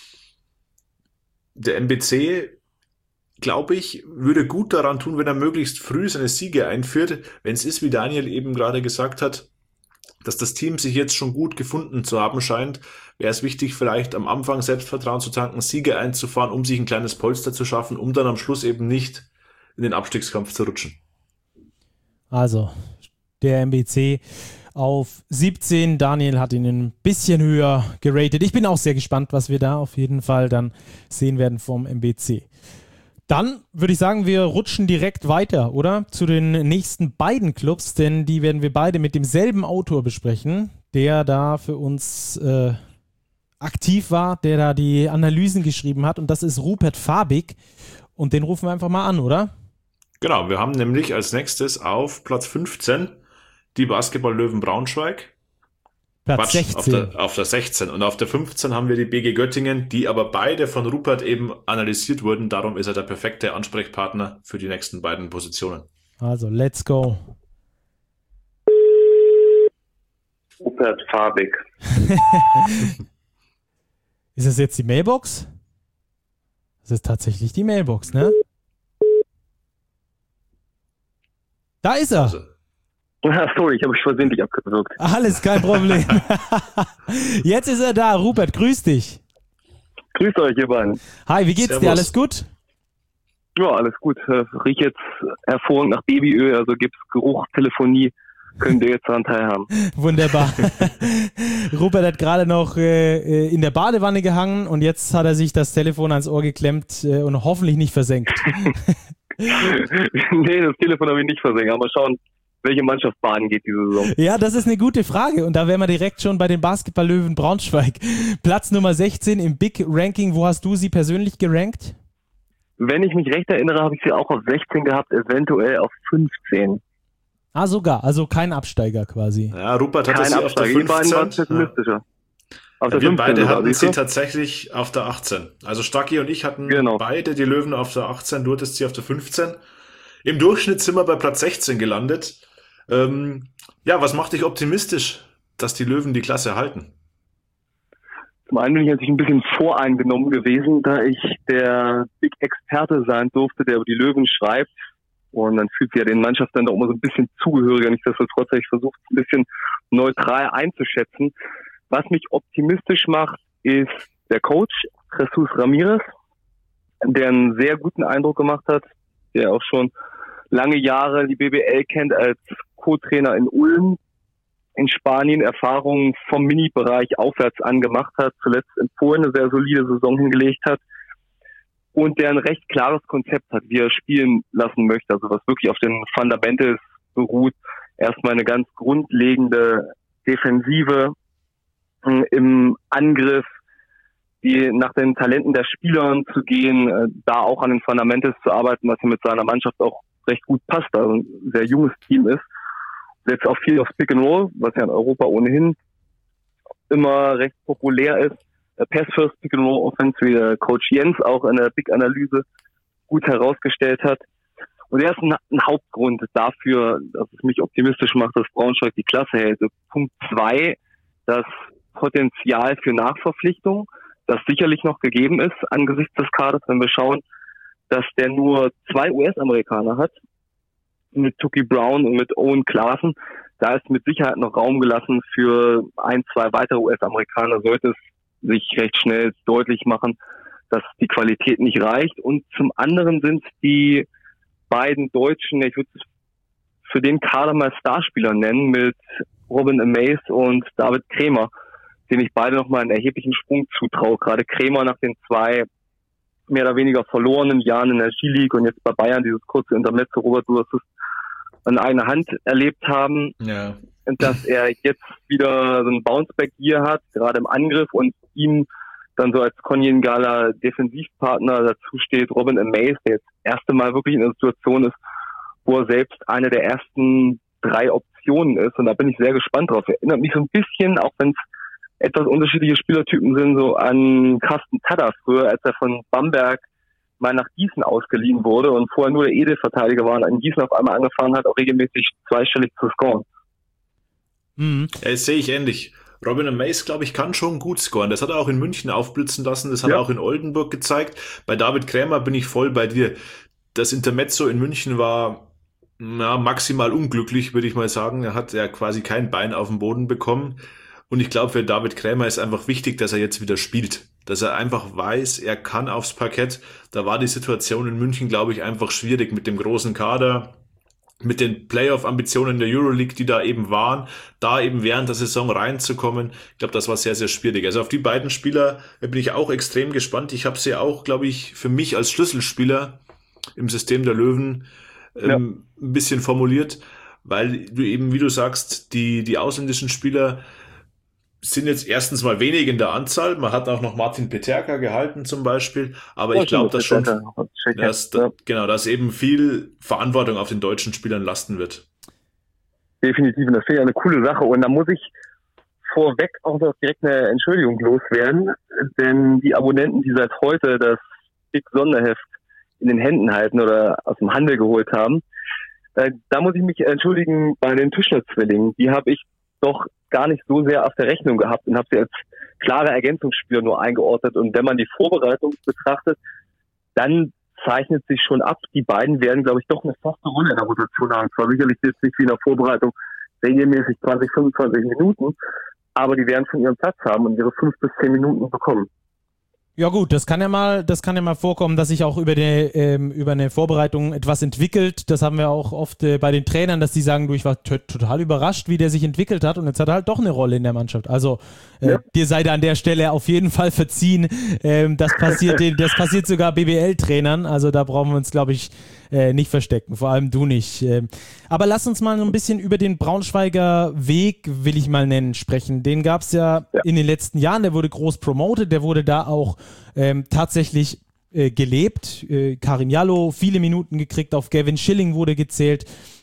Der MBC, glaube ich, würde gut daran tun, wenn er möglichst früh seine Siege einführt. Wenn es ist, wie Daniel eben gerade gesagt hat, dass das Team sich jetzt schon gut gefunden zu haben scheint, wäre es wichtig, vielleicht am Anfang Selbstvertrauen zu tanken, Siege einzufahren, um sich ein kleines Polster zu schaffen, um dann am Schluss eben nicht in den Abstiegskampf zu rutschen. Also, der MBC auf 17. Daniel hat ihn ein bisschen höher geratet. Ich bin auch sehr gespannt, was wir da auf jeden Fall dann sehen werden vom MBC. Dann würde ich sagen, wir rutschen direkt weiter, oder? Zu den nächsten beiden Clubs, denn die werden wir beide mit demselben Autor besprechen, der da für uns aktiv war, der da die Analysen geschrieben hat, und das ist Rupert Fabig, und den rufen wir einfach mal an, oder? Genau, wir haben nämlich als nächstes auf Platz 15 die Basketball-Löwen Braunschweig. Platz 16. Auf der 16. Und auf der 15 haben wir die BG Göttingen, die aber beide von Rupert eben analysiert wurden. Darum ist er der perfekte Ansprechpartner für die nächsten beiden Positionen. Also, let's go. Rupert Fabig. Ist das jetzt die Mailbox? Das ist tatsächlich die Mailbox, ne? Da ist er. Also, Sorry, ich habe mich versehentlich abgewürgt. Alles kein Problem. Jetzt ist er da. Rupert, grüß dich. Grüßt euch, ihr beiden. Hi, wie geht's Servus. dir? Alles gut? Ja, alles gut. Riecht jetzt hervorragend nach Babyöl, also gibt's Geruch, Telefonie. Können wir jetzt daran teilhaben. Wunderbar. Rupert hat gerade noch in der Badewanne gehangen und jetzt hat er sich das Telefon ans Ohr geklemmt und hoffentlich nicht versenkt. Nee, das Telefon habe ich nicht versenkt. Aber mal schauen, welche Mannschaft baden geht diese Saison. Ja, das ist eine gute Frage und da wären wir direkt schon bei den Basketball-Löwen Braunschweig. Platz Nummer 16 im Big Ranking. Wo hast du sie persönlich gerankt? Wenn ich mich recht erinnere, habe ich sie auch auf 16 gehabt, eventuell auf 15. Ah, sogar. Also kein Absteiger quasi. ja, Rupert hatte Kein sie auf der Absteiger. Die beiden waren 15. pessimistischer. Auf der Wir 15 beide sogar, hatten siehst sie du? tatsächlich auf der 18. Also Stacki und ich hatten Genau. beide die Löwen auf der 18, du hattest sie auf der 15. Im Durchschnitt sind wir bei Platz 16 gelandet. Ja, was macht dich optimistisch, dass die Löwen die Klasse halten? Zum einen bin ich natürlich ein bisschen voreingenommen gewesen, da ich der Big-Experte sein durfte, der über die Löwen schreibt. Und dann fühlt sich ja den Mannschaften dann doch immer so ein bisschen zugehöriger. Nichtsdestotrotz habe ich versucht, ein bisschen neutral einzuschätzen. Was mich optimistisch macht, ist der Coach, Jesus Ramirez, der einen sehr guten Eindruck gemacht hat, der auch schon lange Jahre die BBL kennt als Co-Trainer in Ulm, in Spanien Erfahrungen vom Mini-Bereich aufwärts angemacht hat, zuletzt in Polen eine sehr solide Saison hingelegt hat und der ein recht klares Konzept hat, wie er spielen lassen möchte, also was wirklich auf den Fundamentals beruht. Erstmal eine ganz grundlegende Defensive im Angriff, die nach den Talenten der Spieler zu gehen, da auch an den Fundamentals zu arbeiten, was mit seiner Mannschaft auch recht gut passt, also ein sehr junges Team ist. Setzt auch viel aufs Pick and Roll, was ja in Europa ohnehin immer recht populär ist. Pass-First Pick-and-Roll-Offense, wie der Coach Jens auch in der Big-Analyse gut herausgestellt hat. Und er ist ein Hauptgrund dafür, dass es mich optimistisch macht, dass Braunschweig die Klasse hält. Punkt 2, das Potenzial für Nachverpflichtung, das sicherlich noch gegeben ist angesichts des Kaders, wenn wir schauen, dass der nur 2 US-Amerikaner hat, mit Tookie Brown und mit Owen Klaassen. Da ist mit Sicherheit noch Raum gelassen für 1, 2 weitere US-Amerikaner, sollte es sich recht schnell deutlich machen, dass die Qualität nicht reicht. Und zum anderen sind die beiden Deutschen, ich würde es für den Kader mal Starspieler nennen, mit Robin Amaze und David Krämer, denen ich beide nochmal einen erheblichen Sprung zutraue. Gerade Krämer nach den 2 mehr oder weniger verlorenen Jahren in der G-League und jetzt bei Bayern dieses kurze Intermezzo, Robert, du hast es an einer Hand erlebt haben, Ja. dass er jetzt wieder so einen Bounceback hier hat, gerade im Angriff, und ihm dann so als Konjungaler Defensivpartner dazu steht Robin Amaze, der jetzt das erste Mal wirklich in einer Situation ist, wo er selbst eine der ersten 3 Optionen ist, und da bin ich sehr gespannt drauf. Erinnert mich so ein bisschen, auch wenn es etwas unterschiedliche Spielertypen sind, so an Carsten Tada früher, als er von Bamberg mal nach Gießen ausgeliehen wurde und vorher nur der Edelverteidiger war und an Gießen auf einmal angefangen hat, auch regelmäßig zweistellig zu scoren. Ja, das sehe ich ähnlich. Robin Amaze, glaube ich, kann schon gut scoren. Das hat er auch in München aufblitzen lassen. Das hat er auch in Oldenburg gezeigt. Bei David Krämer bin ich voll bei dir. Das Intermezzo in München war maximal unglücklich, würde ich mal sagen. Er hat ja quasi kein Bein auf den Boden bekommen. Und ich glaube, für David Krämer ist einfach wichtig, dass er jetzt wieder spielt. Dass er einfach weiß, er kann aufs Parkett. Da war die Situation in München, glaube ich, einfach schwierig mit dem großen Kader, mit den Playoff-Ambitionen der Euroleague, die da eben waren, da eben während der Saison reinzukommen. Ich glaube, das war sehr, sehr schwierig. Also auf die beiden Spieler bin ich auch extrem gespannt. Ich habe sie auch, glaube ich, für mich als Schlüsselspieler im System der Löwen ein bisschen formuliert, weil du eben, wie du sagst, die ausländischen Spieler sind jetzt erstens mal wenig in der Anzahl. Man hat auch noch Martin Peterka gehalten zum Beispiel, aber ich glaube, dass schon, dass eben viel Verantwortung auf den deutschen Spielern lasten wird. Definitiv, und das finde ich eine coole Sache, und da muss ich vorweg auch noch direkt eine Entschuldigung loswerden, denn die Abonnenten, die seit heute das Big Sonderheft in den Händen halten oder aus dem Handel geholt haben, da muss ich mich entschuldigen bei den Tischler-Zwillingen. Die habe ich doch gar nicht so sehr auf der Rechnung gehabt und habe sie als klare Ergänzungsspieler nur eingeordnet. Und wenn man die Vorbereitung betrachtet, dann zeichnet sich schon ab, die beiden werden, glaube ich, doch eine feste Rolle in der Rotation haben. Zwar sicherlich jetzt nicht wie in der Vorbereitung regelmäßig 20, 25 Minuten, aber die werden schon ihren Platz haben und ihre 5 bis 10 Minuten bekommen. Ja gut, das kann ja mal vorkommen, dass sich auch über eine Vorbereitung etwas entwickelt. Das haben wir auch oft bei den Trainern, dass die sagen, du, ich war total überrascht, wie der sich entwickelt hat, und jetzt hat er halt doch eine Rolle in der Mannschaft. Also dir sei da an der Stelle auf jeden Fall verziehen. Das passiert sogar BBL-Trainern, also da brauchen wir uns, glaube ich, nicht verstecken, vor allem du nicht. Aber lass uns mal so ein bisschen über den Braunschweiger Weg, will ich mal nennen, sprechen. Den gab es ja in den letzten Jahren, der wurde groß promoted, der wurde da auch tatsächlich gelebt. Karim Jallo, viele Minuten gekriegt, auf Gavin Schilling wurde gezählt.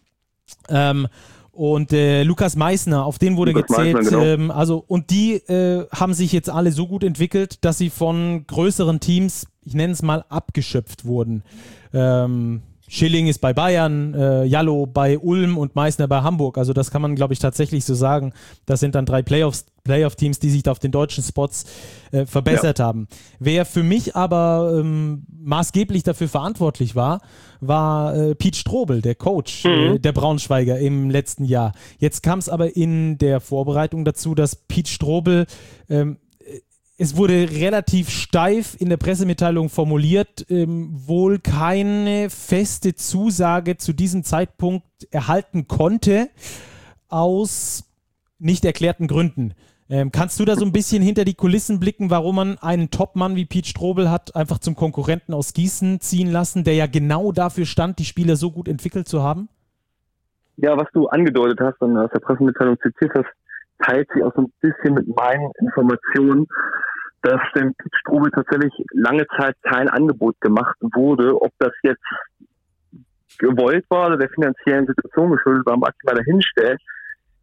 Und Lukas Meissner, auf den wurde gezählt. Meissner, genau. Und die haben sich jetzt alle so gut entwickelt, dass sie von größeren Teams, ich nenne es mal, abgeschöpft wurden. Schilling ist bei Bayern, Jallo bei Ulm und Meissner bei Hamburg. Also das kann man, glaube ich, tatsächlich so sagen. Das sind dann 3 Playoff-Teams, die sich da auf den deutschen Spots verbessert haben. Wer für mich aber maßgeblich dafür verantwortlich war Pete Strobel, der Coach der Braunschweiger im letzten Jahr. Jetzt kam es aber in der Vorbereitung dazu, dass Pete Strobel es wurde relativ steif in der Pressemitteilung formuliert, wohl keine feste Zusage zu diesem Zeitpunkt erhalten konnte, aus nicht erklärten Gründen. Kannst du da so ein bisschen hinter die Kulissen blicken, warum man einen Topmann wie Pete Strobel hat einfach zum Konkurrenten aus Gießen ziehen lassen, der ja genau dafür stand, die Spieler so gut entwickelt zu haben? Ja, was du angedeutet hast und aus der Pressemitteilung zitiert hast, teilt sich auch so ein bisschen mit meinen Informationen, dass dem Pete Strobel tatsächlich lange Zeit kein Angebot gemacht wurde. Ob das jetzt gewollt war oder der finanziellen Situation geschuldet war, mag ich mal dahinstellen.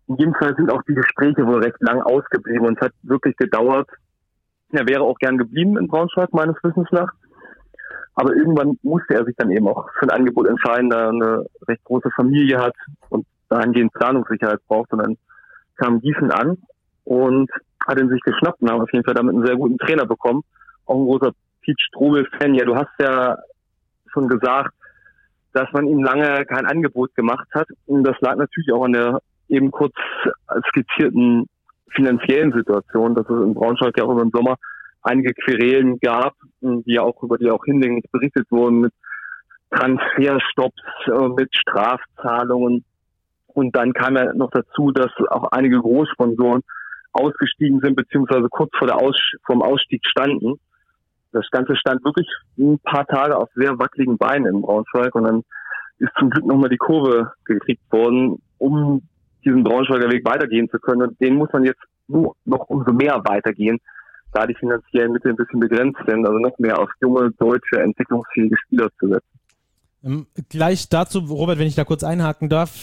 in jedem Fall sind auch die Gespräche wohl recht lang ausgeblieben und es hat wirklich gedauert. Er wäre auch gern geblieben in Braunschweig, meines Wissens nach. Aber irgendwann musste er sich dann eben auch für ein Angebot entscheiden, da er eine recht große Familie hat und dahingehend Planungssicherheit braucht. Und dann kam Gießen an und hat ihn sich geschnappt und haben auf jeden Fall damit einen sehr guten Trainer bekommen. Auch ein großer Piet Strobel-Fan. Ja, du hast ja schon gesagt, dass man ihm lange kein Angebot gemacht hat. Und das lag natürlich auch an der eben kurz skizzierten finanziellen Situation, dass es in Braunschweig ja auch über den Sommer einige Querelen gab, über die auch hinlänglich berichtet wurden, mit Transferstopps, mit Strafzahlungen. Und dann kam ja noch dazu, dass auch einige Großsponsoren ausgestiegen sind, beziehungsweise kurz vorm Ausstieg standen. Das Ganze stand wirklich ein paar Tage auf sehr wackeligen Beinen in Braunschweig und dann ist zum Glück nochmal die Kurve gekriegt worden, um diesen Braunschweiger Weg weitergehen zu können. Und den muss man jetzt nur noch umso mehr weitergehen, da die finanziellen Mittel ein bisschen begrenzt sind, also noch mehr auf junge, deutsche, entwicklungsfähige Spieler zu setzen. Gleich dazu, Robert, wenn ich da kurz einhaken darf,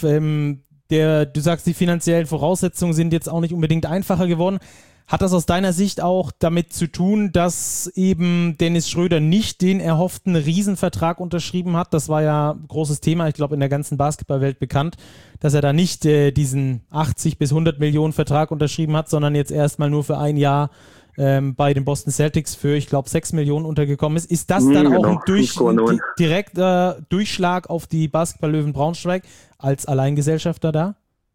du sagst, die finanziellen Voraussetzungen sind jetzt auch nicht unbedingt einfacher geworden. Hat das aus deiner Sicht auch damit zu tun, dass eben Dennis Schröder nicht den erhofften Riesenvertrag unterschrieben hat? Das war ja ein großes Thema, ich glaube in der ganzen Basketballwelt bekannt, dass er da nicht diesen 80 bis 100 Millionen Vertrag unterschrieben hat, sondern jetzt erstmal nur für ein Jahr bei den Boston Celtics für, ich glaube, 6 Millionen untergekommen ist. Ist das dann auch ein direkter Durchschlag auf die Basketball-Löwen Braunschweig als Alleingesellschafter da?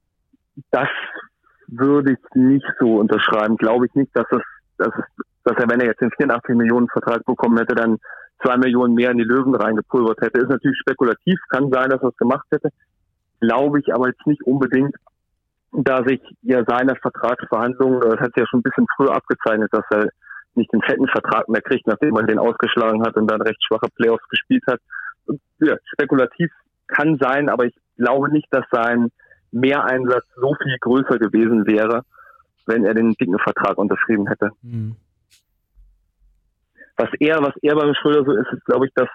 Das würde ich nicht so unterschreiben. Glaube ich nicht, dass er, wenn er jetzt den 84 Millionen Vertrag bekommen hätte, dann 2 Millionen mehr in die Löwen reingepulvert hätte. Ist natürlich spekulativ, kann sein, dass er es gemacht hätte. Glaube ich aber jetzt nicht unbedingt, da sich ja seine Vertragsverhandlungen, das hat sich ja schon ein bisschen früher abgezeichnet, dass er nicht den fetten Vertrag mehr kriegt, nachdem man den ausgeschlagen hat und dann recht schwache Playoffs gespielt hat. Und, ja, spekulativ kann sein, aber ich glaube nicht, dass sein Mehreinsatz so viel größer gewesen wäre, wenn er den dicken Vertrag unterschrieben hätte. Mhm. Was eher beim Schröder so ist, glaube ich, dass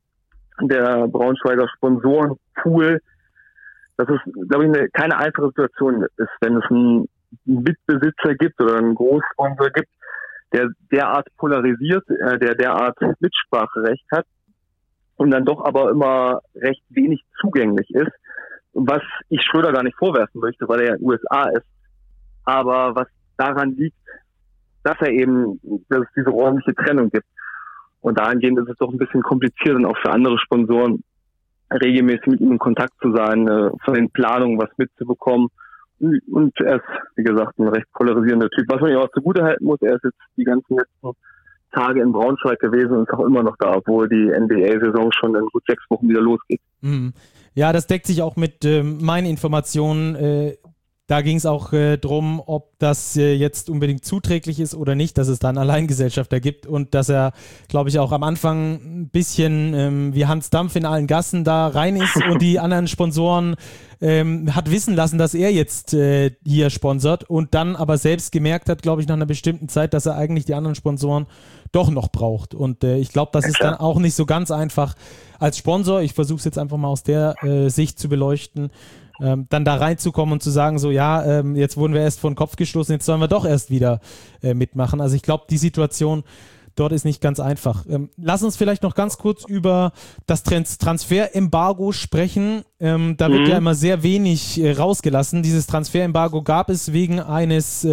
der Braunschweiger Sponsorenpool, dass es, glaube ich, keine einfache Situation ist, wenn es einen Mitbesitzer gibt oder einen Großsponsor gibt, der derart polarisiert, der derart Mitspracherecht hat und dann doch aber immer recht wenig zugänglich ist, was ich Schröder gar nicht vorwerfen möchte, weil er ja in den USA ist, aber was daran liegt, dass es diese räumliche Trennung gibt. Und dahingehend ist es doch ein bisschen kompliziert und auch für andere Sponsoren regelmäßig mit ihm in Kontakt zu sein, von den Planungen was mitzubekommen. Und er ist, wie gesagt, ein recht polarisierender Typ. Was man ihm auch zugutehalten muss, er ist jetzt die ganzen letzten Tage in Braunschweig gewesen und ist auch immer noch da, obwohl die NBA-Saison schon in gut 6 Wochen wieder losgeht. Ja, das deckt sich auch mit meinen Informationen. Da ging es auch drum, ob das jetzt unbedingt zuträglich ist oder nicht, dass es da einen Alleingesellschafter gibt und dass er, glaube ich, auch am Anfang ein bisschen wie Hans Dampf in allen Gassen da rein ist und die anderen Sponsoren hat wissen lassen, dass er jetzt hier sponsert und dann aber selbst gemerkt hat, glaube ich, nach einer bestimmten Zeit, dass er eigentlich die anderen Sponsoren doch noch braucht. Und ich glaube, das ist dann auch nicht so ganz einfach als Sponsor. Ich versuche es jetzt einfach mal aus der Sicht zu beleuchten. Dann da reinzukommen und zu sagen, so ja, jetzt wurden wir erst vor den Kopf gestoßen, jetzt sollen wir doch erst wieder mitmachen. Also ich glaube, die Situation dort ist nicht ganz einfach. Lass uns vielleicht noch ganz kurz über das Transferembargo sprechen. Da wird ja immer sehr wenig rausgelassen. Dieses Transferembargo gab es wegen eines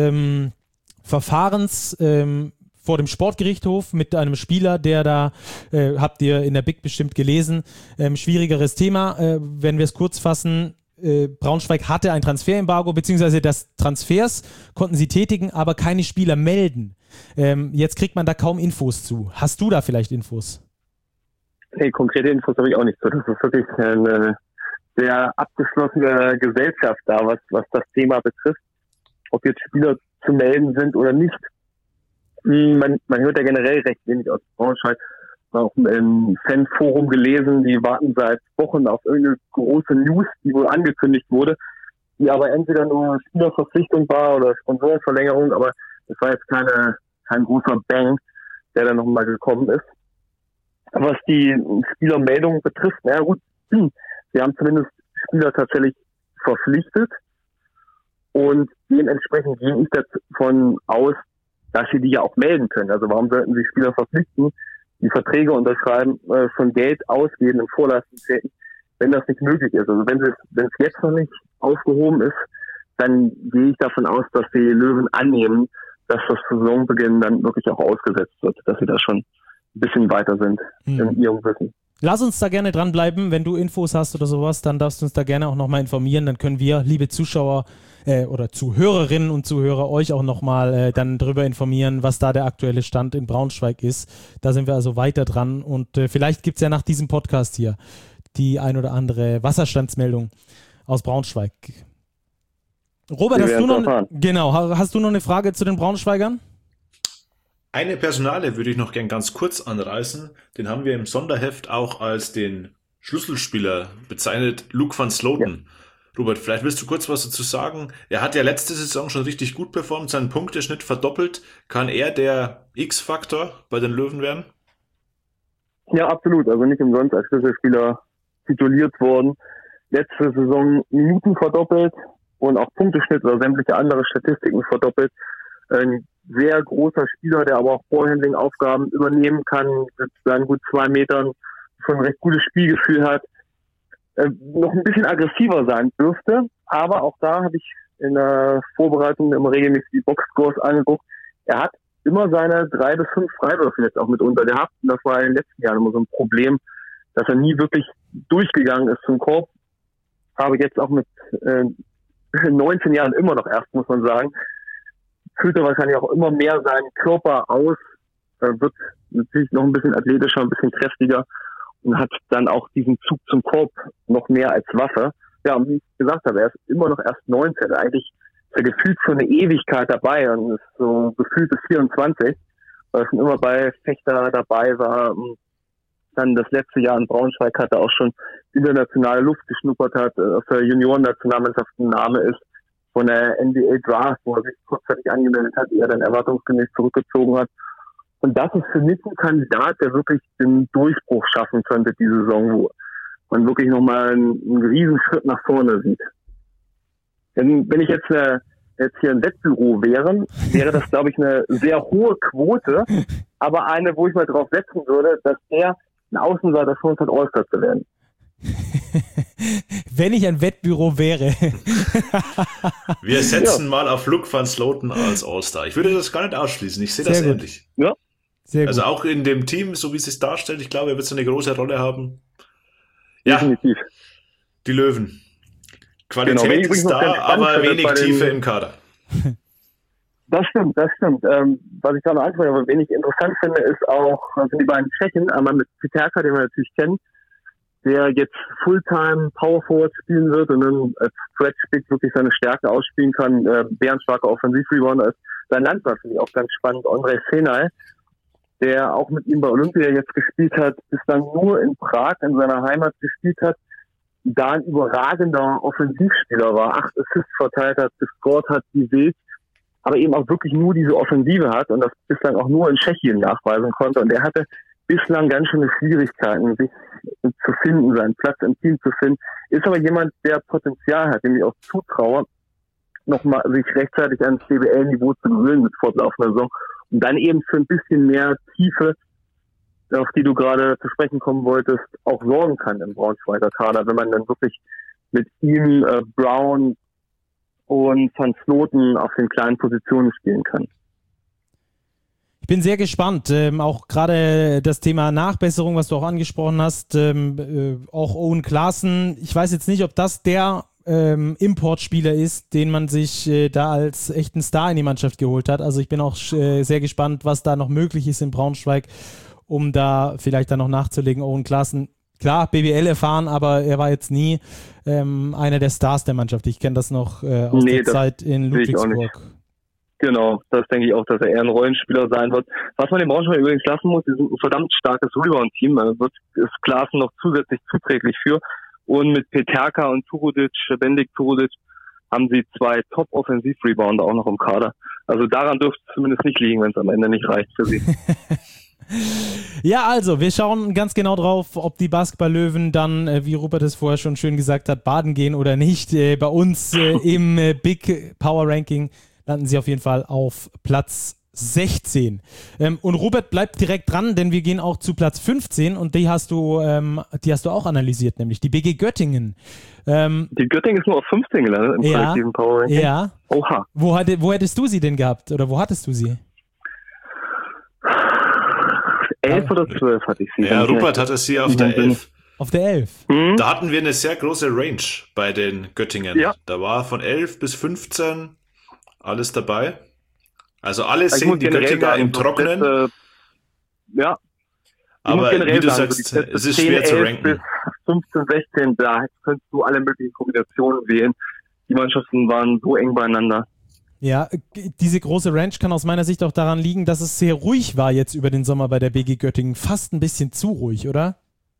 Verfahrens vor dem Sportgerichtshof mit einem Spieler, der da, habt ihr in der Big bestimmt gelesen, schwierigeres Thema. Wenn wir es kurz fassen, Braunschweig hatte ein Transferembargo, beziehungsweise das Transfers konnten sie tätigen, aber keine Spieler melden. Jetzt kriegt man da kaum Infos zu. Hast du da vielleicht Infos? Nee, konkrete Infos habe ich auch nicht so. Das ist wirklich eine sehr abgeschlossene Gesellschaft da, was das Thema betrifft. Ob jetzt Spieler zu melden sind oder nicht. Man hört ja generell recht wenig aus Braunschweig. Auch im Fanforum gelesen, die warten seit Wochen auf irgendeine große News, die wohl angekündigt wurde, die aber entweder nur Spielerverpflichtung war oder Sponsorenverlängerung, aber es war jetzt kein großer Bang, der dann nochmal gekommen ist. Was die Spielermeldung betrifft, na gut, wir haben zumindest Spieler tatsächlich verpflichtet Und dementsprechend gehe ich davon aus, dass sie die ja auch melden können. Also warum sollten sie Spieler verpflichten, die Verträge unterschreiben, von Geld ausgeben in Vorleistungszeiten, wenn das nicht möglich ist. Also wenn es jetzt noch nicht aufgehoben ist, dann gehe ich davon aus, dass die Löwen annehmen, dass das Saisonbeginn dann wirklich auch ausgesetzt wird, dass sie da schon ein bisschen weiter sind in ihrem Wissen. Lass uns da gerne dranbleiben. Wenn du Infos hast oder sowas, dann darfst du uns da gerne auch nochmal informieren. Dann können wir, liebe Zuschauer oder Zuhörerinnen und Zuhörer, euch auch nochmal dann darüber informieren, was da der aktuelle Stand in Braunschweig ist. Da sind wir also weiter dran. Und vielleicht gibt es ja nach diesem Podcast hier die ein oder andere Wasserstandsmeldung aus Braunschweig. Robert, hast du noch eine Frage zu den Braunschweigern? Eine Personale würde ich noch gern ganz kurz anreißen. Den haben wir im Sonderheft auch als den Schlüsselspieler bezeichnet, Luke van Sloten. Ja. Robert, vielleicht willst du kurz was dazu sagen? Er hat ja letzte Saison schon richtig gut performt, seinen Punkteschnitt verdoppelt. Kann er der X-Faktor bei den Löwen werden? Ja, absolut. Also nicht umsonst als Schlüsselspieler tituliert worden. Letzte Saison Minuten verdoppelt und auch Punkteschnitt oder sämtliche andere Statistiken verdoppelt. Ein sehr großer Spieler, der aber auch Ballhandling-Aufgaben übernehmen kann, mit seinen gut 2 Metern schon ein recht gutes Spielgefühl hat, noch ein bisschen aggressiver sein dürfte. Aber auch da habe ich in der Vorbereitung immer regelmäßig die Boxscores angeguckt. Er hat immer seine 3 bis 5 Freiwürfe jetzt auch mitunter gehabt. Und das war in den letzten Jahren immer so ein Problem, dass er nie wirklich durchgegangen ist zum Korb. Aber jetzt auch mit 19 Jahren immer noch erst, muss man sagen, füllt er wahrscheinlich auch immer mehr seinen Körper aus, wird natürlich noch ein bisschen athletischer, ein bisschen kräftiger und hat dann auch diesen Zug zum Korb noch mehr als Waffe. Ja, und wie ich gesagt habe, er ist immer noch erst 19. Eigentlich ist er gefühlt schon eine Ewigkeit dabei und ist so gefühlt bis 24, weil er schon immer bei Fechter dabei war. Und dann das letzte Jahr in Braunschweig hat er auch schon internationale Luft geschnuppert hat, auf der Junioren-Nationalmannschaft ein Name ist, von der NBA Draft, wo er sich kurzzeitig angemeldet hat, er dann erwartungsgemäß zurückgezogen hat. Und das ist für mich ein Kandidat, der wirklich den Durchbruch schaffen könnte, diese Saison, wo man wirklich nochmal einen riesen Schritt nach vorne sieht. Wenn ich jetzt hier ein Wettbüro wäre das, glaube ich, eine sehr hohe Quote, aber eine, wo ich mal drauf setzen würde, dass er ein Außenseiter Chance hat, All-Star zu werden. Wenn ich ein Wettbüro wäre. Wir setzen mal auf Luke van Sloten als All-Star. Ich würde das gar nicht ausschließen. Ich sehe das ähnlich. Ja. Sehr also gut. Auch in dem Team, so wie es sich darstellt, ich glaube, er wird so eine große Rolle haben. Ja, definitiv. Die Löwen. Qualität ist da, aber wenig Tiefe im Kader. Das stimmt. Was ich da noch anspreche, aber wenig interessant finde, ist auch, sind die beiden Tschechen, einmal mit Peterka, den wir natürlich kennen, der jetzt Fulltime Power Forward spielen wird und dann als Stretch Big wirklich seine Stärken ausspielen kann, bärenstarker Offensiv-Rebounder ist. Sein Landmann finde ich auch ganz spannend, Andrei Senay, der auch mit ihm bei Olympia jetzt gespielt hat, bislang nur in Prag, in seiner Heimat gespielt hat, da ein überragender Offensivspieler war, 8 Assists verteilt hat, gescored hat, wie wild, aber eben auch wirklich nur diese Offensive hat und das bislang auch nur in Tschechien nachweisen konnte. Und er hatte bislang ganz schöne Schwierigkeiten, sich zu finden, seinen Platz im Team zu finden. Ist aber jemand, der Potenzial hat, dem ich auch zutraue, nochmal sich rechtzeitig ans DBL-Niveau zu gewöhnen mit fortlaufender Saison und dann eben für ein bisschen mehr Tiefe, auf die du gerade zu sprechen kommen wolltest, auch sorgen kann im Braunschweiger Kader, wenn man dann wirklich mit ihm, Brown und Van Sloten auf den kleinen Positionen spielen kann. Ich bin sehr gespannt. Auch gerade das Thema Nachbesserung, was du auch angesprochen hast, auch Owen Klaassen. Ich weiß jetzt nicht, ob das der Importspieler ist, den man sich da als echten Star in die Mannschaft geholt hat. Also ich bin auch sehr gespannt, was da noch möglich ist in Braunschweig, um da vielleicht dann noch nachzulegen. Owen Klaassen, klar, BBL erfahren, aber er war jetzt nie einer der Stars der Mannschaft. Ich kenne das noch aus der Zeit in Ludwigsburg. Genau, das denke ich auch, dass er eher ein Rollenspieler sein wird. Was man den Braunschweig übrigens lassen muss, ist ein verdammt starkes Rebound-Team. Ist Klaassen noch zusätzlich zuträglich für. Und mit Peterka und Bendik Turudic haben sie 2 Top-Offensiv-Rebounder auch noch im Kader. Also daran dürfte es zumindest nicht liegen, wenn es am Ende nicht reicht für sie. Ja, also, wir schauen ganz genau drauf, ob die Basketball-Löwen dann, wie Rupert es vorher schon schön gesagt hat, baden gehen oder nicht. Bei uns im Big Power Ranking landen sie auf jeden Fall auf Platz 16. Und Rupert bleibt direkt dran, denn wir gehen auch zu Platz 15 und die hast du auch analysiert, nämlich die BG Göttingen. Die Göttingen ist nur auf 15 gelandet im kollektiven Power Ranking. Ja. Oha. Wo hättest du sie denn gehabt? Oder wo hattest du sie? 11 oder 12 hatte ich sie. Ja, Rupert hatte sie auf der 11. Auf der 11. Da hatten wir eine sehr große Range bei den Göttingen. Ja. Da war von 11 bis 15 alles dabei. Also alle sehen die Göttinger im Trockenen. Ja. Aber wie du sagst, es ist schwer zu ranken. Bis 15, 16, da könntest du alle möglichen Kombinationen wählen. Die Mannschaften waren so eng beieinander. Ja, diese große Range kann aus meiner Sicht auch daran liegen, dass es sehr ruhig war jetzt über den Sommer bei der BG Göttingen. Fast ein bisschen zu ruhig, oder?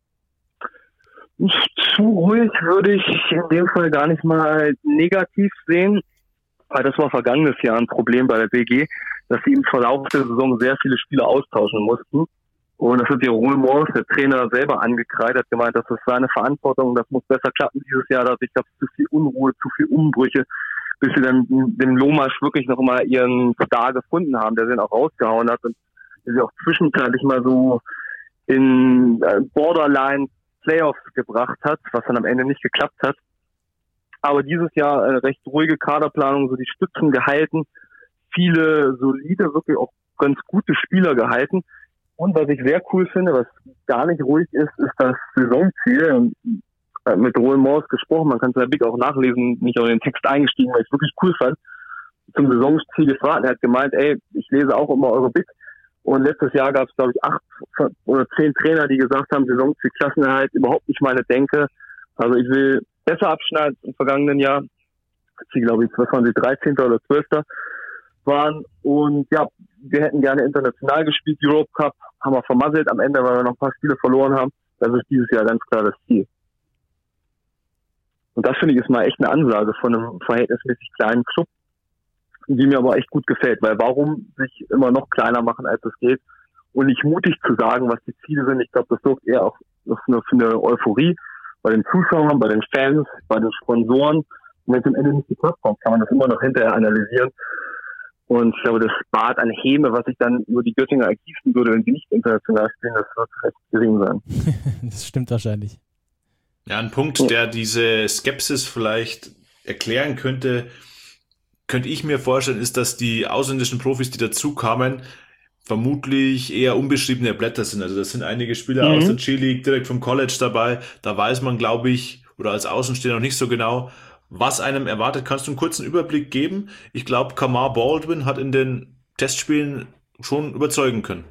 Zu ruhig würde ich in dem Fall gar nicht mal negativ sehen, weil das war vergangenes Jahr ein Problem bei der BG, dass sie im Verlauf der Saison sehr viele Spieler austauschen mussten. Und das hat Jeroen Morris, der Trainer, selber angekreidet, hat gemeint, das ist seine Verantwortung, das muss besser klappen dieses Jahr, da gab es zu viel Unruhe, zu viel Umbrüche, bis sie dann dem Lomasch wirklich noch mal ihren Star gefunden haben, der sie dann auch rausgehauen hat und der sie auch zwischenzeitlich mal so in Borderline Playoffs gebracht hat, was dann am Ende nicht geklappt hat. Aber dieses Jahr eine recht ruhige Kaderplanung, so die Stützen gehalten, viele solide, wirklich auch ganz gute Spieler gehalten. Und was ich sehr cool finde, was gar nicht ruhig ist, ist das Saisonziel. Und mit Roel Morris gesprochen, man kann es in der Big auch nachlesen, nicht auf den Text eingestiegen, weil ich es wirklich cool fand. Zum Saisonziel gefragt, er hat gemeint, ich lese auch immer eure Big. Und letztes Jahr gab es, glaube ich, 8 oder 10 Trainer, die gesagt haben, Saisonziel Klassenerhalt, überhaupt nicht meine Denke. Also ich will besser abschneiden im vergangenen Jahr. Sie, glaube ich, 13. oder 12. waren. Und ja, wir hätten gerne international gespielt, Europe Cup, haben wir vermasselt am Ende, weil wir noch ein paar Spiele verloren haben. Das ist dieses Jahr ganz klar das Ziel. Und das finde ich ist mal echt eine Ansage von einem verhältnismäßig kleinen Club, die mir aber echt gut gefällt, weil warum sich immer noch kleiner machen, als es geht und nicht mutig zu sagen, was die Ziele sind. Ich glaube, das sorgt eher auch für eine Euphorie bei den Zuschauern, bei den Fans, bei den Sponsoren. Und wenn es am Ende nicht geklappt hat, kann man das immer noch hinterher analysieren. Und ich glaube, das spart an Häme, was sich dann über die Göttinger ergießen würde, wenn sie nicht international spielen, das wird recht gering sein. Das stimmt wahrscheinlich. Ja, ein Punkt, der diese Skepsis vielleicht erklären könnte ich mir vorstellen, ist, dass die ausländischen Profis, die dazu kamen, vermutlich eher unbeschriebene Blätter sind. Also das sind einige Spieler aus der G-League direkt vom College dabei. Da weiß man, glaube ich, oder als Außenstehender noch nicht so genau, was einem erwartet. Kannst du einen kurzen Überblick geben? Ich glaube, Kamar Baldwin hat in den Testspielen schon überzeugen können.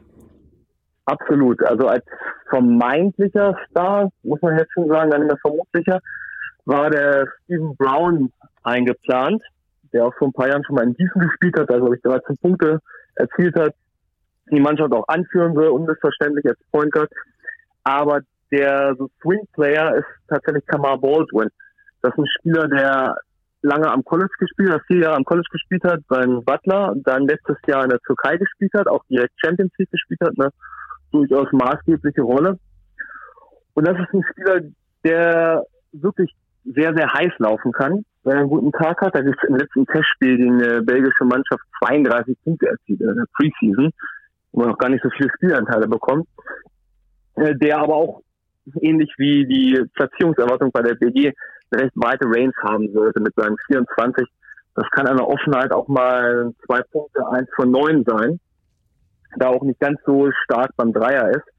Absolut. Also als vermeintlicher Star, muss man jetzt schon sagen, dann immer vermutlicher, war der Stephen Brown eingeplant, der auch vor ein paar Jahren schon mal in Gießen gespielt hat, also glaube ich 13 Punkte erzielt hat, die Mannschaft auch anführen soll, unmissverständlich als Point Guard. Aber der so Swing-Player ist tatsächlich Kamar Baldwin. Das ist ein Spieler, der lange am College gespielt hat, 4 Jahre am College gespielt hat, beim Butler, dann letztes Jahr in der Türkei gespielt hat, auch direkt Champions League gespielt hat, eine durchaus maßgebliche Rolle. Und das ist ein Spieler, der wirklich sehr, sehr heiß laufen kann, wenn er einen guten Tag hat. Da gibt es im letzten Testspiel gegen eine belgische Mannschaft 32 Punkte erzielt in der Preseason, wo man noch gar nicht so viele Spielanteile bekommt. Der aber auch ähnlich wie die Platzierungserwartung bei der BG eine recht weite Range haben sollte mit seinen 24. Das kann an der Offenheit auch mal 2 Punkte, 1 von 9 sein, da auch nicht ganz so stark beim Dreier ist.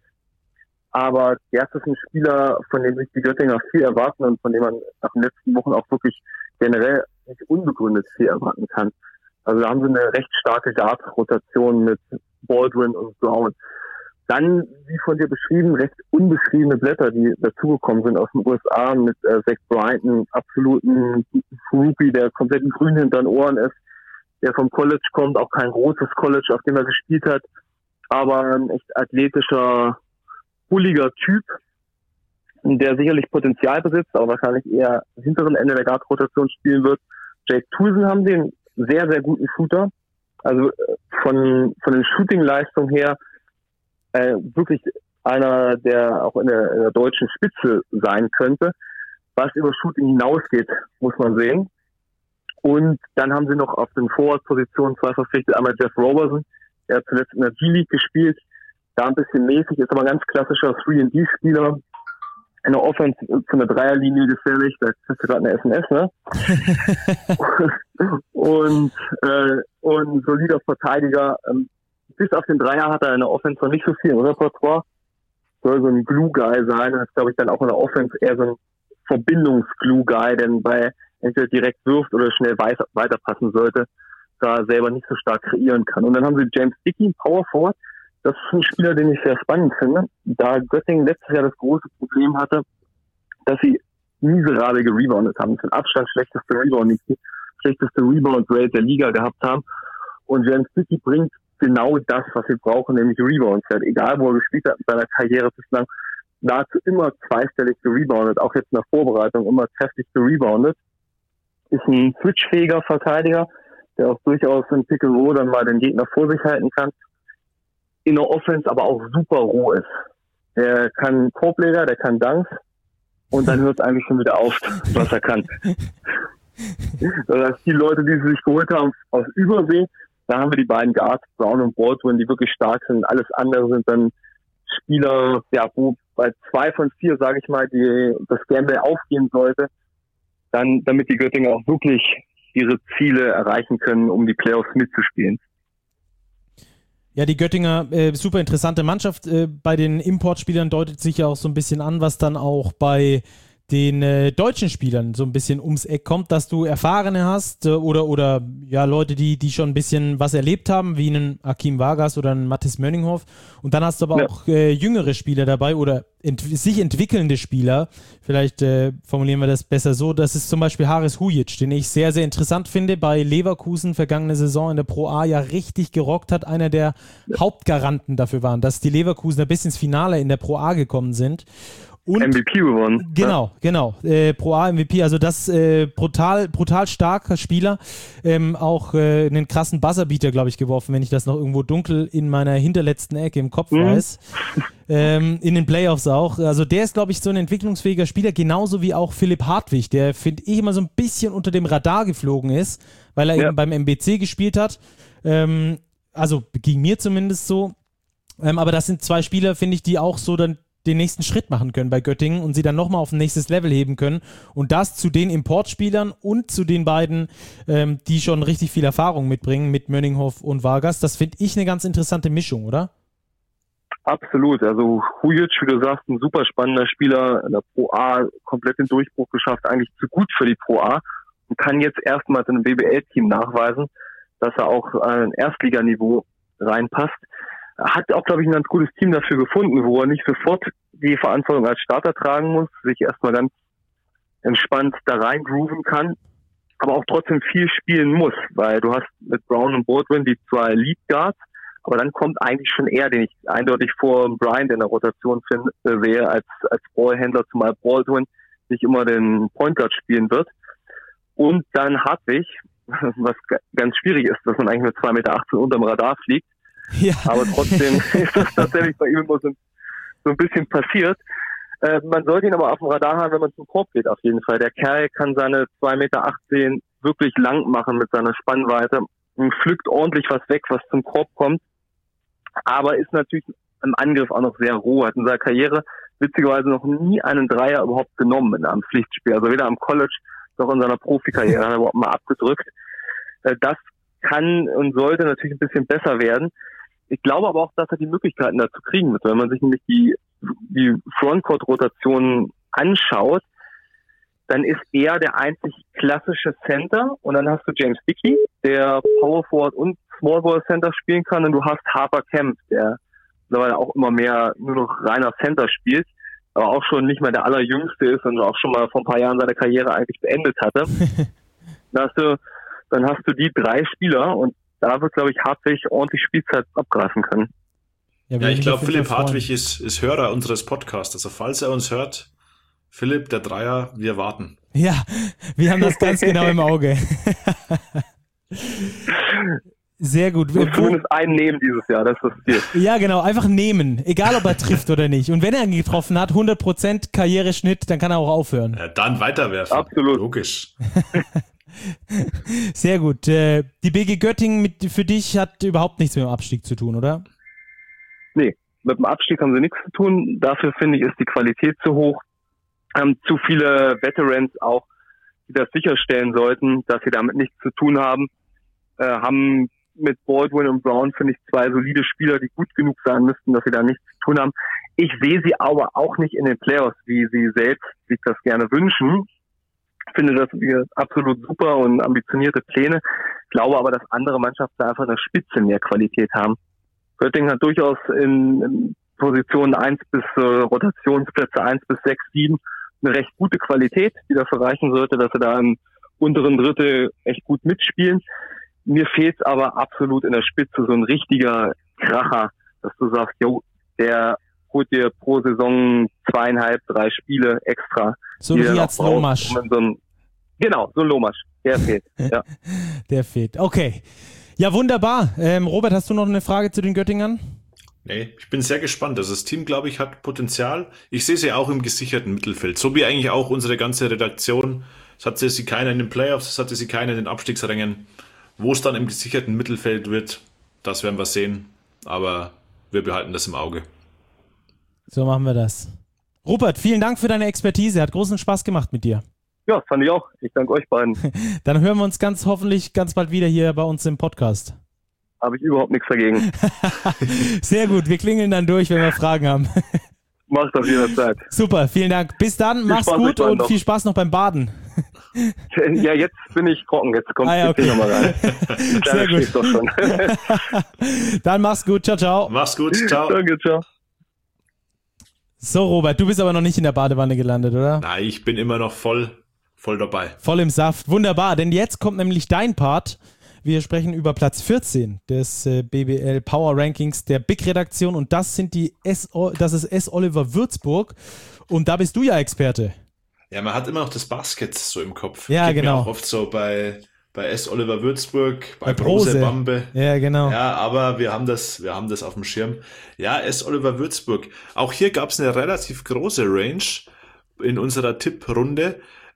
Aber der ist ein Spieler, von dem sich die Göttinger viel erwarten und von dem man nach den letzten Wochen auch wirklich generell nicht unbegründet viel erwarten kann. Also da haben sie eine recht starke Guard-Rotation mit Baldwin und Brown. Dann, wie von dir beschrieben, recht unbeschriebene Blätter, die dazugekommen sind aus den USA mit Zach Bryant, einem absoluten Rookie, der komplett grün hinter den Ohren ist, der vom College kommt, auch kein großes College, auf dem er gespielt hat, aber ein echt athletischer, bulliger Typ, der sicherlich Potenzial besitzt, aber wahrscheinlich eher am hinteren Ende der Guard-Rotation spielen wird. Jake Toulson haben sie, einen sehr, sehr guten Shooter. Also von den Shooting-Leistungen her wirklich einer, der auch in der deutschen Spitze sein könnte. Was über Shooting hinausgeht, muss man sehen. Und dann haben sie noch auf den Forward-Positionen 2 verpflichtet. Einmal Jeff Robertson, der hat zuletzt in der G-League gespielt, da ein bisschen mäßig, ist aber ein ganz klassischer 3&D-Spieler. In der Offense von der Dreierlinie gefährlich, da kriegst du gerade eine SMS, ne? und ein solider Verteidiger. Bis auf den Dreier hat er in der Offense noch nicht so viel im Repertoire. Soll so ein Glue-Guy sein. Das ist, glaube ich, dann auch in der Offense eher so ein Verbindungs-Glue-Guy, denn bei entweder direkt wirft oder schnell weiterpassen sollte, da selber nicht so stark kreieren kann. Und dann haben sie James Dickey, Power Forward. Das ist ein Spieler, den ich sehr spannend finde. Da Göttingen letztes Jahr das große Problem hatte, dass sie miserabel gereboundet haben. Das ist mit Abstand schlechteste Rebound-Rate der Liga gehabt haben. Und James Dickey bringt genau das, was wir brauchen, nämlich Rebounds. Er hat, egal wo er gespielt hat in seiner Karriere bislang, nahezu immer zweistellig gereboundet, auch jetzt in der Vorbereitung immer kräftig gereboundet. Ist ein switchfähiger Verteidiger, der auch durchaus in Pick and Roll dann mal den Gegner vor sich halten kann. In der Offense aber auch super roh ist. Der kann Korbleger, der kann Dunks und dann hört es eigentlich schon wieder auf, was er kann. Das heißt, die Leute, die sie sich geholt haben aus Übersee, da haben wir die beiden Guards, Brown und Baldwin, die wirklich stark sind. Alles andere sind dann Spieler, ja, wo bei 2 von 4, sage ich mal, das Gamble aufgehen sollte, dann, damit die Göttinger auch wirklich ihre Ziele erreichen können, um die Playoffs mitzuspielen. Ja, die Göttinger, super interessante Mannschaft. Bei den Importspielern deutet sich ja auch so ein bisschen an, was dann auch bei den deutschen Spielern so ein bisschen ums Eck kommt, dass du Erfahrene hast oder ja Leute, die schon ein bisschen was erlebt haben, wie einen Hakim Vargas oder einen Mathis Mönninghoff. Und dann hast du aber auch jüngere Spieler dabei oder sich entwickelnde Spieler. Vielleicht formulieren wir das besser so. Das ist zum Beispiel Haris Hujic, den ich sehr, sehr interessant finde. Bei Leverkusen vergangene Saison in der Pro A ja richtig gerockt hat. Einer der Hauptgaranten dafür waren, dass die Leverkusener bis ins Finale in der Pro A gekommen sind. Und MVP gewonnen. Genau. Pro A MVP, also das brutal starker Spieler. Auch einen krassen Buzzerbeater, glaube ich, geworfen, wenn ich das noch irgendwo dunkel in meiner hinterletzten Ecke im Kopf weiß. In den Playoffs auch. Also der ist, glaube ich, so ein entwicklungsfähiger Spieler, genauso wie auch Philipp Hartwig, der, finde ich, immer so ein bisschen unter dem Radar geflogen ist, weil er eben beim MBC gespielt hat. Also ging mir zumindest so. Aber das sind 2 Spieler, finde ich, die auch so dann den nächsten Schritt machen können bei Göttingen und sie dann nochmal auf ein nächstes Level heben können. Und das zu den Importspielern und zu den beiden, die schon richtig viel Erfahrung mitbringen, mit Mönninghoff und Vargas. Das finde ich eine ganz interessante Mischung, oder? Absolut. Also Hujic, wie du sagst, ein super spannender Spieler, in der Pro A komplett den Durchbruch geschafft, eigentlich zu gut für die Pro A und kann jetzt erstmals in einem BBL-Team nachweisen, dass er auch an Erstliganiveau reinpasst. Hat auch, glaube ich, ein ganz gutes Team dafür gefunden, wo er nicht sofort die Verantwortung als Starter tragen muss, sich erstmal ganz entspannt da reingrooven kann, aber auch trotzdem viel spielen muss, weil du hast mit Brown und Baldwin die 2 Lead Guards, aber dann kommt eigentlich schon er, den ich eindeutig vor Bryant in der Rotation sehe, als Ballhändler, zumal Baldwin nicht immer den Point Guard spielen wird. Und dann Hartwig, was ganz schwierig ist, dass man eigentlich mit 2,18 Meter unterm Radar fliegt. Ja. Aber trotzdem ist das tatsächlich bei ihm immer so ein bisschen passiert. Man sollte ihn aber auf dem Radar haben, wenn man zum Korb geht, auf jeden Fall. Der Kerl kann seine 2,18 Meter wirklich lang machen mit seiner Spannweite und pflückt ordentlich was weg, was zum Korb kommt. Aber ist natürlich im Angriff auch noch sehr roh. Hat in seiner Karriere witzigerweise noch nie einen Dreier überhaupt genommen in einem Pflichtspiel. Also weder am College noch in seiner Profikarriere hat er überhaupt mal abgedrückt. Das kann und sollte natürlich ein bisschen besser werden. Ich glaube aber auch, dass er die Möglichkeiten dazu kriegen wird. Wenn man sich nämlich die Frontcourt-Rotationen anschaut, dann ist er der einzig klassische Center und dann hast du James Dickey, der Power Forward und Small Ball Center spielen kann und du hast Harper Kemp, der mittlerweile auch immer mehr nur noch reiner Center spielt, aber auch schon nicht mehr der allerjüngste ist und auch schon mal vor ein paar Jahren seine Karriere eigentlich beendet hatte. Dann hast du die 3 Spieler und da wird, glaube ich, Hartwig ordentlich Spielzeit abgreifen können. Ja, ich glaube, Philipp Hartwig ist Hörer unseres Podcasts. Also falls er uns hört, Philipp, der Dreier, wir warten. Ja, wir haben das ganz genau im Auge. Sehr gut. Und zumindest einen nehmen dieses Jahr, das ist das Ziel. Ja, genau, einfach nehmen, egal ob er trifft oder nicht. Und wenn er ihn getroffen hat, 100% Karriereschnitt, dann kann er auch aufhören. Ja, dann weiterwerfen. Absolut. Logisch. Sehr gut. Die BG Göttingen für dich hat überhaupt nichts mit dem Abstieg zu tun, oder? Nee, mit dem Abstieg haben sie nichts zu tun. Dafür finde ich, ist die Qualität zu hoch. Haben zu viele Veterans auch, die das sicherstellen sollten, dass sie damit nichts zu tun haben. Haben mit Baldwin und Brown, finde ich, zwei solide Spieler, die gut genug sein müssten, dass sie da nichts zu tun haben. Ich sehe sie aber auch nicht in den Playoffs, wie sie selbst sich das gerne wünschen. Ich finde das absolut super und ambitionierte Pläne. Ich glaube aber, dass andere Mannschaften da einfach eine Spitze mehr Qualität haben. Göttingen hat durchaus in Positionen 1 bis Rotationsplätze 1 bis 6, 7 eine recht gute Qualität, die dafür reichen sollte, dass sie da im unteren Drittel echt gut mitspielen. Mir fehlt es aber absolut in der Spitze so ein richtiger Kracher, dass du sagst, jo, der holt dir pro Saison 2,5, 3 Spiele extra. So wie als Lomasch. Genau, so ein Lomasch. Der fehlt. Ja. Der fehlt. Okay. Ja, wunderbar. Robert, hast du noch eine Frage zu den Göttingern? Nee, ich bin sehr gespannt. Also das Team, glaube ich, hat Potenzial. Ich sehe sie auch im gesicherten Mittelfeld. So wie eigentlich auch unsere ganze Redaktion. Es hatte sie keiner in den Playoffs, es hatte sie keiner in den Abstiegsrängen. Wo es dann im gesicherten Mittelfeld wird, das werden wir sehen. Aber wir behalten das im Auge. So machen wir das. Rupert, vielen Dank für deine Expertise. Hat großen Spaß gemacht mit dir. Ja, fand ich auch. Ich danke euch beiden. Dann hören wir uns hoffentlich ganz bald wieder hier bei uns im Podcast. Habe ich überhaupt nichts dagegen. Sehr gut, wir klingeln dann durch, wenn wir Fragen haben. Macht auf jederzeit. Super, vielen Dank. Bis dann, mach's gut und viel Spaß noch beim Baden. Ja, jetzt bin ich trocken, jetzt kommt okay. Nochmal rein. Sehr gut. Doch schon. Dann mach's gut, ciao, ciao. Mach's gut, ciao. Danke, ciao. So, Robert, du bist aber noch nicht in der Badewanne gelandet, oder? Nein, ich bin immer noch voll dabei. Voll im Saft, wunderbar, denn jetzt kommt nämlich dein Part. Wir sprechen über Platz 14 des BBL Power Rankings der Big-Redaktion und das ist S. Oliver Würzburg und da bist du ja Experte. Ja, man hat immer noch das Basket so im Kopf. Ja, geht genau. mir auch oft so bei S. Oliver Würzburg, bei Brose Bambe. Ja, genau. Ja, aber wir haben das auf dem Schirm. Ja, S. Oliver Würzburg. Auch hier gab es eine relativ große Range in unserer Tipprunde.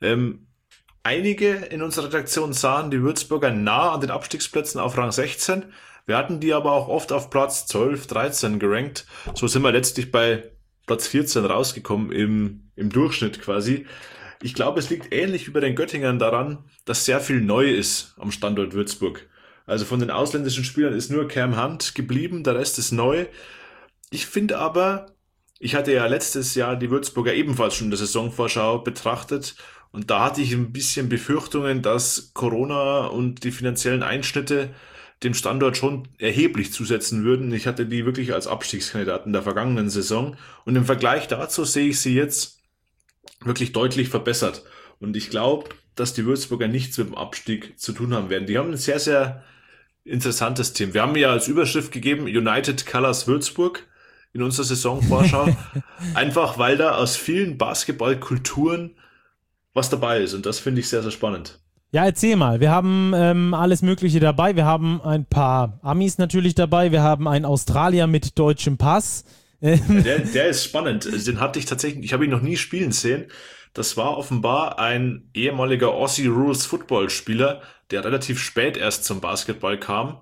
Einige in unserer Redaktion sahen die Würzburger nah an den Abstiegsplätzen auf Rang 16. Wir hatten die aber auch oft auf Platz 12, 13 gerankt. So sind wir letztlich bei Platz 14 rausgekommen im Durchschnitt quasi. Ich glaube, es liegt ähnlich wie bei den Göttingern daran, dass sehr viel neu ist am Standort Würzburg. Also von den ausländischen Spielern ist nur Cam Hunt geblieben, der Rest ist neu. Ich finde aber, ich hatte ja letztes Jahr die Würzburger ebenfalls schon in der Saisonvorschau betrachtet und da hatte ich ein bisschen Befürchtungen, dass Corona und die finanziellen Einschnitte dem Standort schon erheblich zusetzen würden. Ich hatte die wirklich als Abstiegskandidaten der vergangenen Saison und im Vergleich dazu sehe ich sie jetzt wirklich deutlich verbessert. Und ich glaube, dass die Würzburger nichts mit dem Abstieg zu tun haben werden. Die haben ein sehr, sehr interessantes Team. Wir haben ja als Überschrift gegeben United Colors Würzburg in unserer Saisonvorschau. Einfach, weil da aus vielen Basketballkulturen was dabei ist. Und das finde ich sehr, sehr spannend. Ja, erzähl mal. Wir haben alles Mögliche dabei. Wir haben ein paar Amis natürlich dabei. Wir haben einen Australier mit deutschem Pass. Der ist spannend. Den hatte ich tatsächlich, ich habe ihn noch nie spielen sehen. Das war offenbar ein ehemaliger Aussie Rules Football Spieler, der relativ spät erst zum Basketball kam.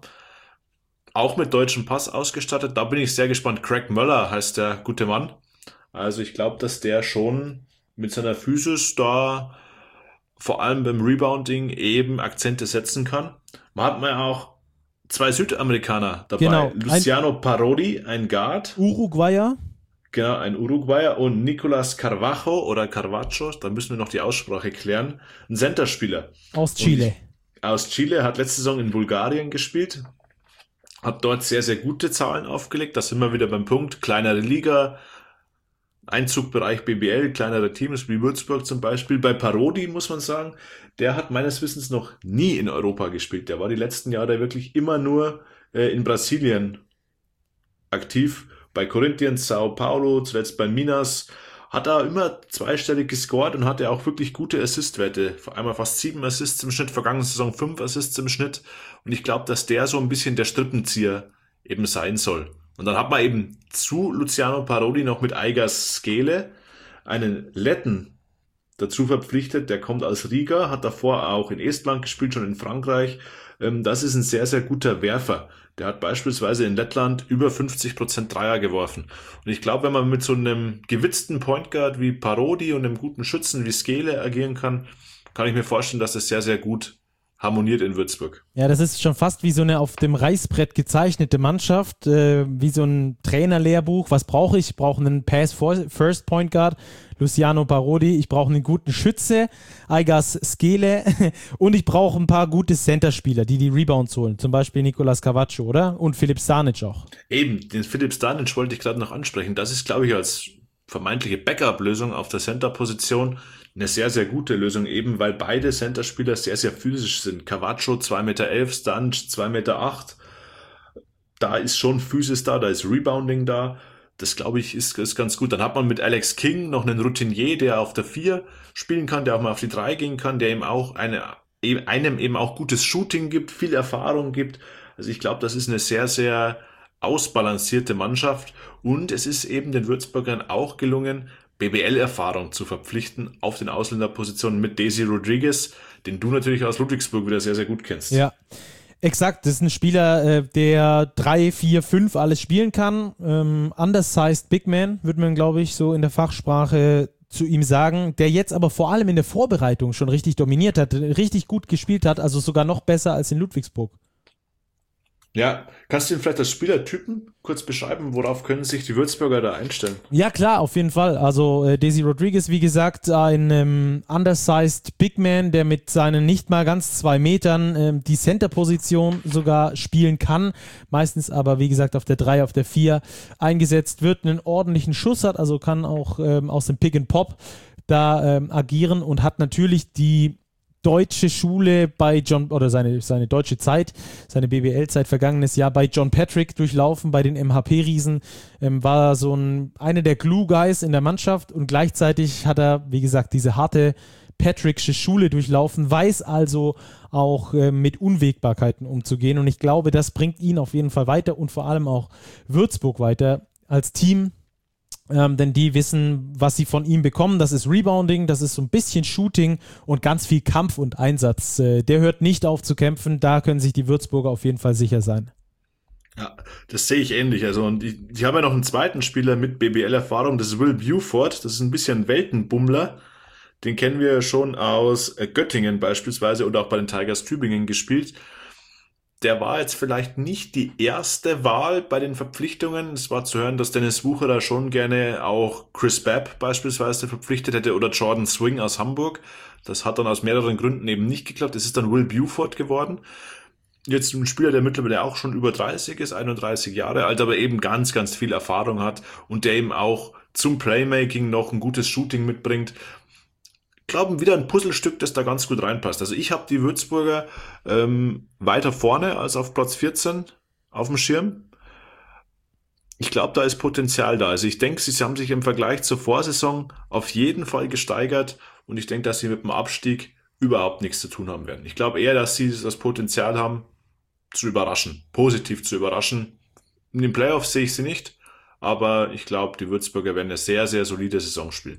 Auch mit deutschem Pass ausgestattet. Da bin ich sehr gespannt. Craig Möller heißt der gute Mann. Also ich glaube, dass der schon mit seiner Physis da vor allem beim Rebounding eben Akzente setzen kann. Man hat mal auch zwei Südamerikaner dabei. Genau. Luciano Parodi, ein Guard. Uruguayer. Genau, ein Uruguayer. Und Nicolas Carvajo oder Carvacho, da müssen wir noch die Aussprache klären. Ein Centerspieler. Aus Chile. Aus Chile, hat letzte Saison in Bulgarien gespielt. Hat dort sehr, sehr gute Zahlen aufgelegt. Da sind wir wieder beim Punkt. Kleinere Liga, Einzugbereich BBL, kleinere Teams wie Würzburg zum Beispiel. Bei Parodi muss man sagen, der hat meines Wissens noch nie in Europa gespielt. Der war die letzten Jahre wirklich immer nur in Brasilien aktiv. Bei Corinthians, Sao Paulo, zuletzt bei Minas, hat da immer zweistellig gescored und hatte auch wirklich gute Assist-Werte. Vor einmal fast 7 Assists im Schnitt, vergangene Saison 5 Assists im Schnitt. Und ich glaube, dass der so ein bisschen der Strippenzieher eben sein soll. Und dann hat man eben zu Luciano Parodi noch mit Aigas Skele einen Letten dazu verpflichtet. Der kommt aus Riga, hat davor auch in Estland gespielt, schon in Frankreich. Das ist ein sehr, sehr guter Werfer. Der hat beispielsweise in Lettland über 50% Dreier geworfen. Und ich glaube, wenn man mit so einem gewitzten Point Guard wie Parodi und einem guten Schützen wie Skele agieren kann, kann ich mir vorstellen, dass das sehr, sehr gut harmoniert in Würzburg. Ja, das ist schon fast wie so eine auf dem Reißbrett gezeichnete Mannschaft, wie so ein Trainerlehrbuch. Was brauche ich? Ich brauche einen Pass-First Point Guard, Luciano Parodi. Ich brauche einen guten Schütze, Aigas Skele. Und ich brauche ein paar gute Center-Spieler, die Rebounds holen. Zum Beispiel Nicolas Cavaccio, oder? Und Filip Stanic auch. Eben, den Filip Stanic wollte ich gerade noch ansprechen. Das ist, glaube ich, als vermeintliche Backup-Lösung auf der Center-Position eine sehr, sehr gute Lösung, eben weil beide Center-Spieler sehr, sehr physisch sind. Cavaccio 2,11 Meter, Stanic 2,8 Meter. Da ist schon Physis da ist Rebounding da. Das, glaube ich, ist ganz gut. Dann hat man mit Alex King noch einen Routinier, der auf der 4 spielen kann, der auch mal auf die 3 gehen kann, der ihm auch einem eben auch gutes Shooting gibt, viel Erfahrung gibt. Also ich glaube, das ist eine sehr, sehr ausbalancierte Mannschaft und es ist eben den Würzburgern auch gelungen, BBL-Erfahrung zu verpflichten auf den Ausländerpositionen mit Desi Rodriguez, den du natürlich aus Ludwigsburg wieder sehr, sehr gut kennst. Ja, exakt. Das ist ein Spieler, der 3, 4, 5 alles spielen kann. Undersized Big Man, würde man, glaube ich, so in der Fachsprache zu ihm sagen, der jetzt aber vor allem in der Vorbereitung schon richtig dominiert hat, richtig gut gespielt hat, also sogar noch besser als in Ludwigsburg. Ja, kannst du ihn vielleicht als Spielertypen kurz beschreiben? Worauf können sich die Würzburger da einstellen? Ja, klar, auf jeden Fall. Also Desi Rodriguez, wie gesagt, ein undersized Big Man, der mit seinen nicht mal ganz 2 Metern die Center-Position sogar spielen kann. Meistens aber, wie gesagt, auf der 3, auf der 4 eingesetzt wird, einen ordentlichen Schuss hat, also kann auch aus dem Pick and Pop da agieren und hat natürlich die deutsche Schule bei John, oder seine deutsche Zeit, seine BBL-Zeit vergangenes Jahr bei John Patrick durchlaufen, bei den MHP-Riesen, war so einer der Glue-Guys in der Mannschaft und gleichzeitig hat er, wie gesagt, diese harte Patricksche Schule durchlaufen, weiß also auch mit Unwägbarkeiten umzugehen und ich glaube, das bringt ihn auf jeden Fall weiter und vor allem auch Würzburg weiter als Team. Denn die wissen, was sie von ihm bekommen. Das ist Rebounding, das ist so ein bisschen Shooting und ganz viel Kampf und Einsatz. Der hört nicht auf zu kämpfen, da können sich die Würzburger auf jeden Fall sicher sein. Ja, das sehe ich ähnlich. Also, und die haben ja noch einen zweiten Spieler mit BBL-Erfahrung, das ist Will Buford. Das ist ein bisschen ein Weltenbummler. Den kennen wir schon aus Göttingen beispielsweise oder auch bei den Tigers Tübingen gespielt. Der war jetzt vielleicht nicht die erste Wahl bei den Verpflichtungen. Es war zu hören, dass Dennis Wucherer schon gerne auch Chris Babb beispielsweise verpflichtet hätte oder Jordan Swing aus Hamburg. Das hat dann aus mehreren Gründen eben nicht geklappt. Es ist dann Will Buford geworden. Jetzt ein Spieler, der mittlerweile auch schon über 30 ist, 31 Jahre alt, aber eben ganz, ganz viel Erfahrung hat und der eben auch zum Playmaking noch ein gutes Shooting mitbringt. Glauben wieder ein Puzzlestück, das da ganz gut reinpasst. Also ich habe die Würzburger weiter vorne als auf Platz 14 auf dem Schirm. Ich glaube, da ist Potenzial da. Also ich denke, sie haben sich im Vergleich zur Vorsaison auf jeden Fall gesteigert und ich denke, dass sie mit dem Abstieg überhaupt nichts zu tun haben werden. Ich glaube eher, dass sie das Potenzial haben, zu überraschen, positiv zu überraschen. In den Playoffs sehe ich sie nicht, aber ich glaube, die Würzburger werden eine sehr, sehr solide Saison spielen.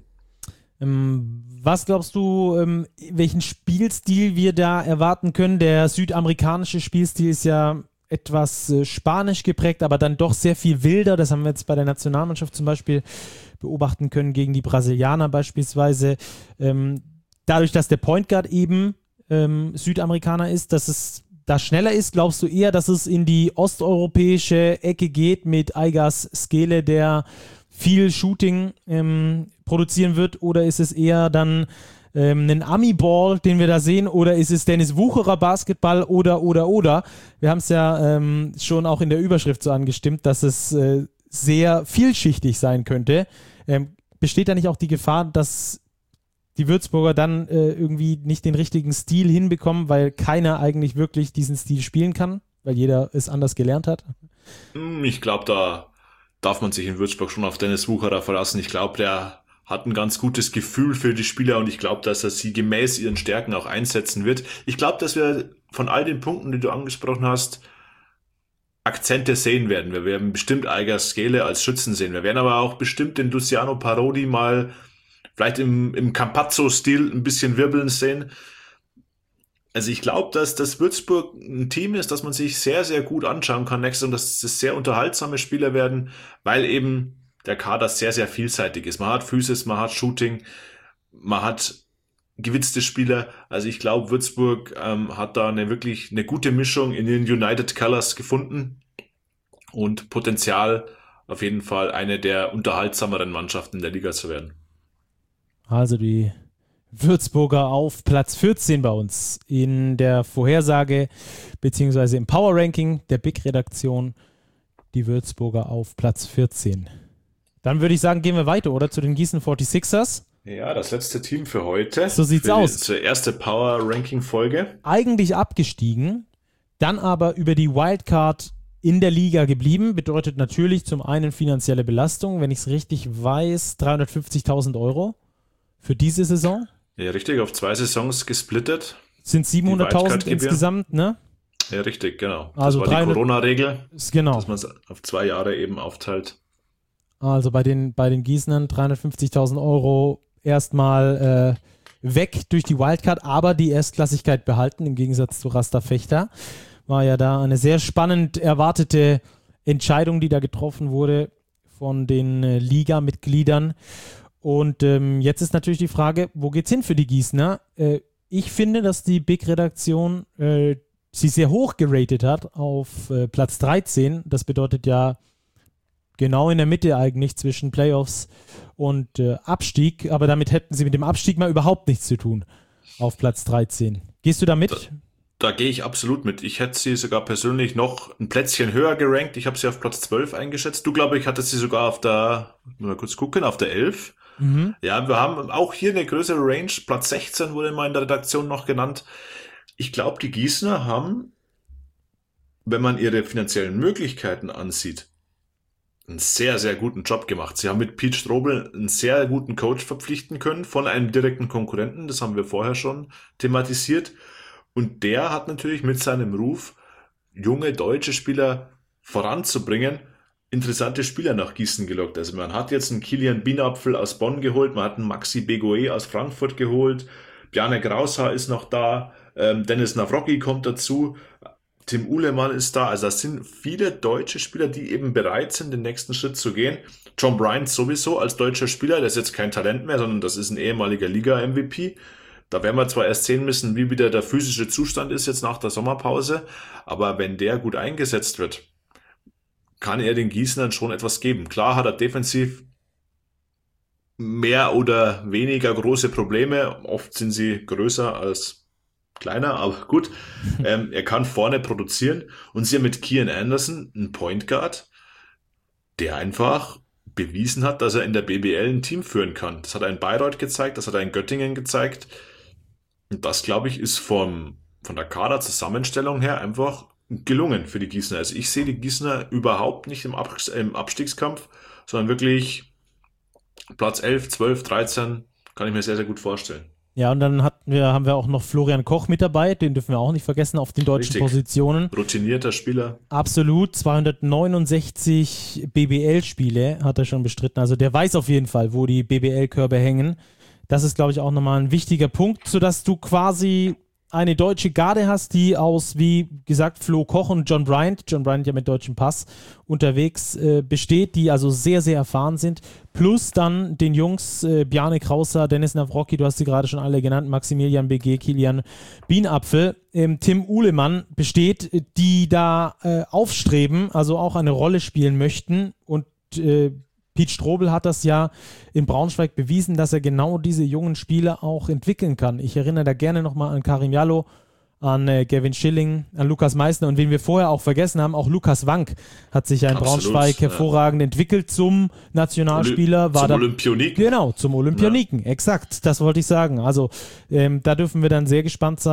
Was glaubst du, welchen Spielstil wir da erwarten können? Der südamerikanische Spielstil ist ja etwas spanisch geprägt, aber dann doch sehr viel wilder. Das haben wir jetzt bei der Nationalmannschaft zum Beispiel beobachten können, gegen die Brasilianer beispielsweise. Dadurch, dass der Point Guard eben Südamerikaner ist, dass es da schneller ist, glaubst du eher, dass es in die osteuropäische Ecke geht mit Aigas Skele, der viel Shooting produzieren wird, oder ist es eher dann ein Ami-Ball, den wir da sehen, oder ist es Dennis Wucherer Basketball oder? Wir haben es ja schon auch in der Überschrift so angestimmt, dass es sehr vielschichtig sein könnte. Besteht da nicht auch die Gefahr, dass die Würzburger dann irgendwie nicht den richtigen Stil hinbekommen, weil keiner eigentlich wirklich diesen Stil spielen kann, weil jeder es anders gelernt hat? Ich glaube, da darf man sich in Würzburg schon auf Dennis Wucherer verlassen. Ich glaube, der hat ein ganz gutes Gefühl für die Spieler und ich glaube, dass er sie gemäß ihren Stärken auch einsetzen wird. Ich glaube, dass wir von all den Punkten, die du angesprochen hast, Akzente sehen werden. Wir werden bestimmt Aiger Skele als Schützen sehen. Wir werden aber auch bestimmt den Luciano Parodi mal vielleicht im Campazzo-Stil ein bisschen wirbeln sehen. Also ich glaube, dass das Würzburg ein Team ist, das man sich sehr, sehr gut anschauen kann nächstes und dass es sehr unterhaltsame Spieler werden, weil eben der Kader sehr, sehr vielseitig ist. Man hat Physis, man hat Shooting, man hat gewitzte Spieler. Also ich glaube, Würzburg hat da wirklich eine gute Mischung in den United Colors gefunden und Potenzial, auf jeden Fall eine der unterhaltsameren Mannschaften der Liga zu werden. Also die Würzburger auf Platz 14 bei uns in der Vorhersage beziehungsweise im Power Ranking der Big-Redaktion. Die Würzburger auf Platz 14. Dann würde ich sagen, gehen wir weiter, oder? Zu den Gießen 46ers. Ja, das letzte Team für heute. So sieht's aus. Zur erste Power-Ranking-Folge. Eigentlich abgestiegen, dann aber über die Wildcard in der Liga geblieben. Bedeutet natürlich zum einen finanzielle Belastung, wenn ich es richtig weiß, 350.000 Euro für diese Saison. Ja, richtig, auf 2 Saisons gesplittet. Sind 700.000 insgesamt, ne? Ja, richtig, genau. Also das war die Corona-Regel, genau, dass man es auf 2 Jahre eben aufteilt. Also bei den Gießenern 350.000 Euro erstmal weg durch die Wildcard, aber die Erstklassigkeit behalten, im Gegensatz zu Rasta Fechter. War ja da eine sehr spannend erwartete Entscheidung, die da getroffen wurde von den Liga-Mitgliedern. Und jetzt ist natürlich die Frage, wo geht's hin für die Gießener? Ich finde, dass die Big-Redaktion sie sehr hoch geratet hat auf Platz 13. Das bedeutet ja genau in der Mitte eigentlich zwischen Playoffs und Abstieg. Aber damit hätten sie mit dem Abstieg mal überhaupt nichts zu tun auf Platz 13. Gehst du da mit? Da gehe ich absolut mit. Ich hätte sie sogar persönlich noch ein Plätzchen höher gerankt. Ich habe sie auf Platz 12 eingeschätzt. Du, glaube ich, hattest sie sogar auf der, mal kurz gucken, auf der 11. Mhm. Ja, wir haben auch hier eine größere Range. Platz 16 wurde mal in der Redaktion noch genannt. Ich glaube, die Gießener haben, wenn man ihre finanziellen Möglichkeiten ansieht, einen sehr, sehr guten Job gemacht. Sie haben mit Pete Strobel einen sehr guten Coach verpflichten können von einem direkten Konkurrenten. Das haben wir vorher schon thematisiert. Und der hat natürlich mit seinem Ruf, junge deutsche Spieler voranzubringen, interessante Spieler nach Gießen gelockt. Also man hat jetzt einen Kilian Bienapfel aus Bonn geholt, man hat einen Maxi Begoe aus Frankfurt geholt, Bjarne Graushaar ist noch da, Dennis Nawrocki kommt dazu, Tim Uhlemann ist da. Also das sind viele deutsche Spieler, die eben bereit sind, den nächsten Schritt zu gehen. John Bryant sowieso als deutscher Spieler, der ist jetzt kein Talent mehr, sondern das ist ein ehemaliger Liga-MVP. Da werden wir zwar erst sehen müssen, wie wieder der physische Zustand ist jetzt nach der Sommerpause, aber wenn der gut eingesetzt wird, kann er den Gießenern schon etwas geben. Klar hat er defensiv mehr oder weniger große Probleme, oft sind sie größer als kleiner, aber gut, er kann vorne produzieren und sie haben mit Kian Anderson einen Point Guard, der einfach bewiesen hat, dass er in der BBL ein Team führen kann. Das hat er in Bayreuth gezeigt, das hat er in Göttingen gezeigt. Und das, glaube ich, ist von der Kaderzusammenstellung her einfach gelungen für die Gießener. Also ich sehe die Gießener überhaupt nicht im Abstiegskampf, sondern wirklich Platz 11, 12, 13 kann ich mir sehr, sehr gut vorstellen. Ja, und dann haben wir auch noch Florian Koch mit dabei, den dürfen wir auch nicht vergessen auf den deutschen Positionen. Routinierter Spieler. Absolut, 269 BBL-Spiele hat er schon bestritten. Also der weiß auf jeden Fall, wo die BBL-Körbe hängen. Das ist, glaube ich, auch nochmal ein wichtiger Punkt, sodass du quasi eine deutsche Garde hast, die aus, wie gesagt, Flo Koch und John Bryant ja mit deutschem Pass unterwegs besteht, die also sehr, sehr erfahren sind, plus dann den Jungs Bjarne Graushaar, Dennis Nawrocki, du hast sie gerade schon alle genannt, Maximilian BG, Kilian Bienapfel, Tim Uhlemann besteht, die da aufstreben, also auch eine Rolle spielen möchten und Pete Strobel hat das ja in Braunschweig bewiesen, dass er genau diese jungen Spieler auch entwickeln kann. Ich erinnere da gerne nochmal an Karim Jallo, an Gavin Schilling, an Lukas Meissner und wen wir vorher auch vergessen haben, auch Lukas Wank hat sich ja in Braunschweig hervorragend entwickelt zum Nationalspieler. Zum Olympioniken. Genau, zum Olympioniken, exakt, das wollte ich sagen. Also da dürfen wir dann sehr gespannt sein,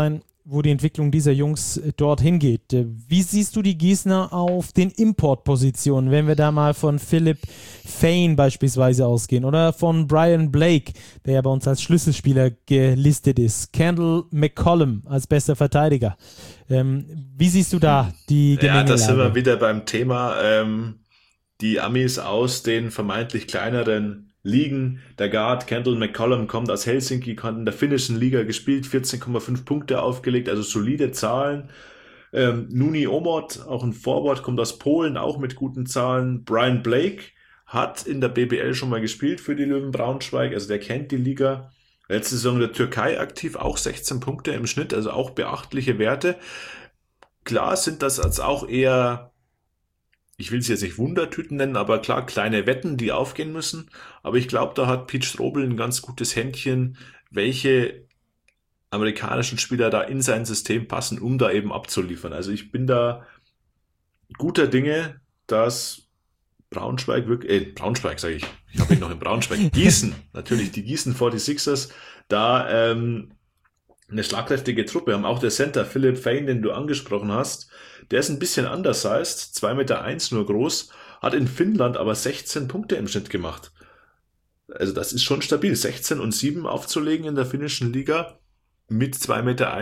wo die Entwicklung dieser Jungs dorthin geht. Wie siehst du die Gießener auf den Importpositionen, wenn wir da mal von Philipp Fane beispielsweise ausgehen oder von Brian Blake, der ja bei uns als Schlüsselspieler gelistet ist, Kendall McCollum als bester Verteidiger. Wie siehst du da die Gemengelage? Ja, da sind wir wieder beim Thema die Amis aus den vermeintlich kleineren Ligen. Der Guard Kendall McCollum kommt aus Helsinki, hat in der finnischen Liga gespielt, 14,5 Punkte aufgelegt, also solide Zahlen. Nuni Omot, auch ein Forward, kommt aus Polen, auch mit guten Zahlen. Brian Blake hat in der BBL schon mal gespielt für die Löwen Braunschweig, also der kennt die Liga. Letzte Saison in der Türkei aktiv, auch 16 Punkte im Schnitt, also auch beachtliche Werte. Klar sind das als auch eher, ich will es jetzt nicht Wundertüten nennen, aber klar, kleine Wetten, die aufgehen müssen. Aber ich glaube, da hat Pete Strobel ein ganz gutes Händchen, welche amerikanischen Spieler da in sein System passen, um da eben abzuliefern. Also ich bin da guter Dinge, dass Braunschweig wirklich, Braunschweig sage ich habe ihn noch in Braunschweig, Gießen, natürlich die Gießen 46ers, da eine schlagkräftige Truppe haben. Auch der Center Philipp Fane, den du angesprochen hast, der ist ein bisschen undersized, 2,1 Meter nur groß, hat in Finnland aber 16 Punkte im Schnitt gemacht. Also das ist schon stabil, 16 und 7 aufzulegen in der finnischen Liga mit 2,1 Meter.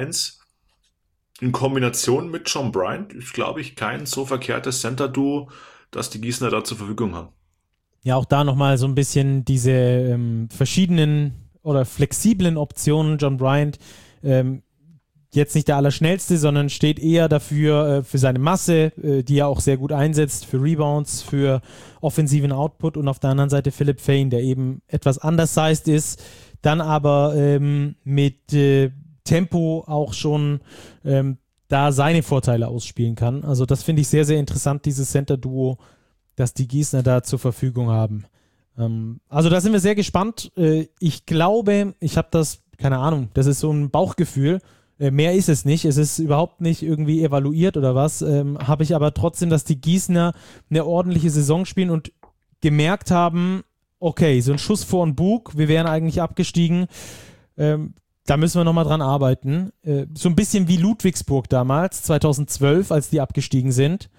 In Kombination mit John Bryant ist, glaube ich, kein so verkehrtes Center-Duo, das die Gießener da zur Verfügung haben. Ja, auch da nochmal so ein bisschen diese verschiedenen oder flexiblen Optionen. John Bryant jetzt nicht der Allerschnellste, sondern steht eher dafür, für seine Masse, die er auch sehr gut einsetzt, für Rebounds, für offensiven Output, und auf der anderen Seite Philipp Fane, der eben etwas undersized ist, dann aber mit Tempo auch schon da seine Vorteile ausspielen kann. Also das finde ich sehr, sehr interessant, dieses Center-Duo, das die Gießener da zur Verfügung haben. Also da sind wir sehr gespannt. Ich glaube, ich habe das, keine Ahnung, das ist so ein Bauchgefühl. Mehr ist es nicht. Es ist überhaupt nicht irgendwie evaluiert oder was. Habe ich aber trotzdem, dass die Gießener eine ordentliche Saison spielen und gemerkt haben, okay, so ein Schuss vor den Bug, wir wären eigentlich abgestiegen. Da müssen wir nochmal dran arbeiten. So ein bisschen wie Ludwigsburg damals, 2012, als die abgestiegen sind.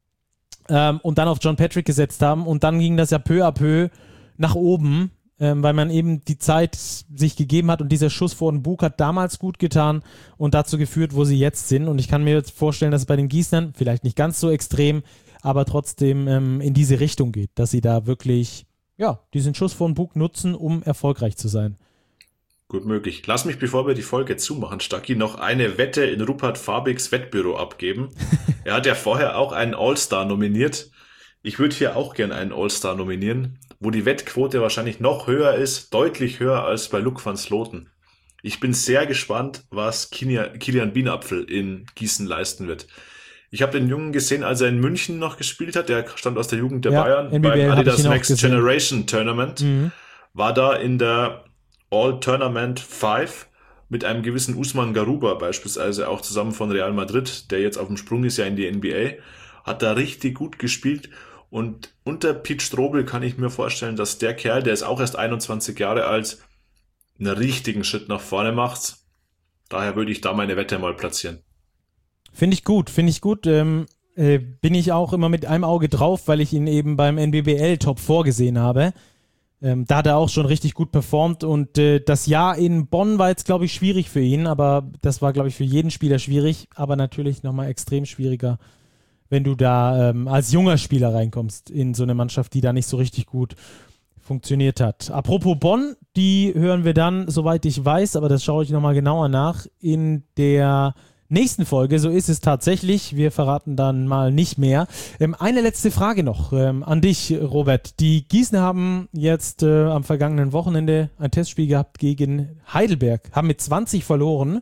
Und dann auf John Patrick gesetzt haben. Und dann ging das ja peu à peu nach oben, weil man eben die Zeit sich gegeben hat, und dieser Schuss vor den Bug hat damals gut getan und dazu geführt, wo sie jetzt sind. Und ich kann mir jetzt vorstellen, dass es bei den Gießnern vielleicht nicht ganz so extrem, aber trotzdem in diese Richtung geht, dass sie da wirklich diesen Schuss vor den Bug nutzen, um erfolgreich zu sein. Gut möglich. Lass mich, bevor wir die Folge zumachen, Stacki, noch eine Wette in Rupert Farbigs Wettbüro abgeben. Er hat ja vorher auch einen All-Star nominiert. Ich würde hier auch gern einen All-Star nominieren, wo die Wettquote wahrscheinlich noch höher ist, deutlich höher als bei Luc van Sloten. Ich bin sehr gespannt, was Kilian Bienapfel in Gießen leisten wird. Ich habe den Jungen gesehen, als er in München noch gespielt hat. Der stammt aus der Jugend der Bayern NBBL beim Adidas Next gesehen. Generation Tournament. War da in der All-Tournament 5 mit einem gewissen Usman Garuba beispielsweise, auch zusammen von Real Madrid, der jetzt auf dem Sprung ist ja in die NBA. Hat da richtig gut gespielt. Und unter Pete Strobel kann ich mir vorstellen, dass der Kerl, der ist auch erst 21 Jahre alt, einen richtigen Schritt nach vorne macht. Daher würde ich da meine Wette mal platzieren. Finde ich gut. Bin ich auch immer mit einem Auge drauf, weil ich ihn eben beim NBBL Top 4 gesehen habe. Da hat er auch schon richtig gut performt, und das Jahr in Bonn war jetzt, glaube ich, schwierig für ihn, aber das war, glaube ich, für jeden Spieler schwierig, aber natürlich nochmal extrem schwieriger, wenn du da als junger Spieler reinkommst in so eine Mannschaft, die da nicht so richtig gut funktioniert hat. Apropos Bonn, die hören wir dann, soweit ich weiß, aber das schaue ich nochmal genauer nach, in der nächsten Folge. So ist es tatsächlich. Wir verraten dann mal nicht mehr. Eine letzte Frage noch an dich, Robert. Die Gießener haben jetzt am vergangenen Wochenende ein Testspiel gehabt gegen Heidelberg, haben mit 20 verloren.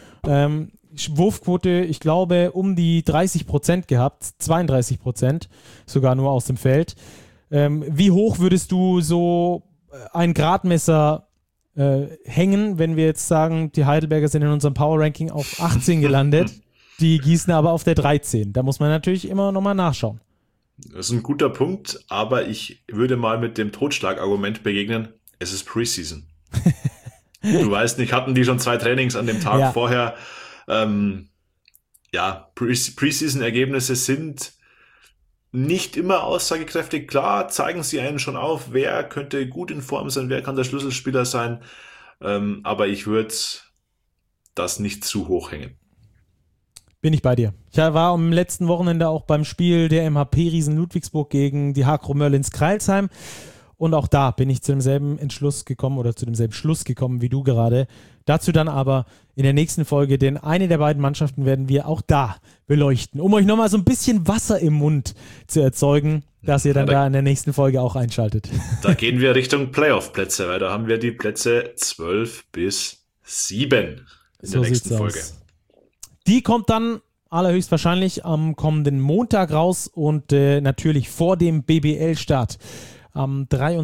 Wurfquote, ich glaube, um die 30% gehabt, 32% sogar nur aus dem Feld. Wie hoch würdest du so ein Gradmesser hängen, wenn wir jetzt sagen, die Heidelberger sind in unserem Power-Ranking auf 18 gelandet, die Gießener aber auf der 13? Da muss man natürlich immer nochmal nachschauen. Das ist ein guter Punkt, aber ich würde mal mit dem Totschlagargument begegnen, es ist Preseason. Du weißt nicht, hatten die schon 2 Trainings an dem Tag vorher, Preseason-Ergebnisse sind nicht immer aussagekräftig. Klar zeigen sie einen schon auf, wer könnte gut in Form sein, wer kann der Schlüsselspieler sein, aber ich würde das nicht zu hoch hängen. Bin ich bei dir. Ich war am letzten Wochenende auch beim Spiel der MHP-Riesen Ludwigsburg gegen die Hakro Merlins Kreilsheim und auch da bin ich zu demselben Schluss gekommen wie du gerade. Dazu dann aber in der nächsten Folge, denn eine der beiden Mannschaften werden wir auch da beleuchten, um euch nochmal so ein bisschen Wasser im Mund zu erzeugen, dass ihr dann da in der nächsten Folge auch einschaltet. Da gehen wir Richtung Playoff-Plätze, weil da haben wir die Plätze 12 bis 7 in der nächsten Folge. Die kommt dann allerhöchstwahrscheinlich am kommenden Montag raus und natürlich vor dem BBL-Start. Am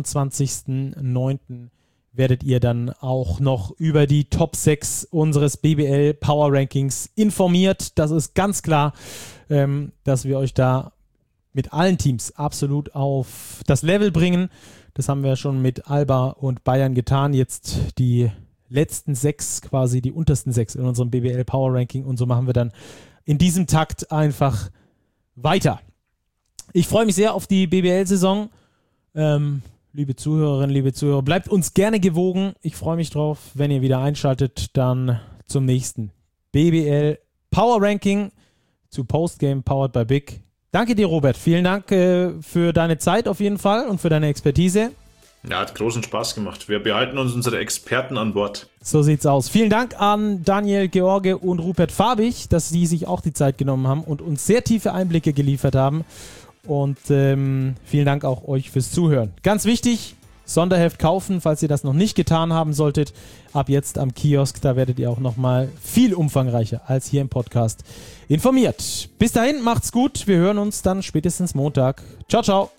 23.09. werdet ihr dann auch noch über die Top 6 unseres BBL Power Rankings informiert. Das ist ganz klar, dass wir euch da mit allen Teams absolut auf das Level bringen. Das haben wir schon mit Alba und Bayern getan. Jetzt die letzten 6, quasi die untersten 6 in unserem BBL Power Ranking und so machen wir dann in diesem Takt einfach weiter. Ich freue mich sehr auf die BBL-Saison. Liebe Zuhörerinnen, liebe Zuhörer, bleibt uns gerne gewogen. Ich freue mich drauf, wenn ihr wieder einschaltet, dann zum nächsten BBL Power Ranking zu Postgame Powered by Big. Danke dir, Robert. Vielen Dank für deine Zeit auf jeden Fall und für deine Expertise. Ja, hat großen Spaß gemacht. Wir behalten uns unsere Experten an Bord. So sieht's aus. Vielen Dank an Daniel George und Rupert Fabich, dass sie sich auch die Zeit genommen haben und uns sehr tiefe Einblicke geliefert haben. Und vielen Dank auch euch fürs Zuhören. Ganz wichtig, Sonderheft kaufen, falls ihr das noch nicht getan haben solltet. Ab jetzt am Kiosk, da werdet ihr auch nochmal viel umfangreicher als hier im Podcast informiert. Bis dahin, macht's gut. Wir hören uns dann spätestens Montag. Ciao, ciao.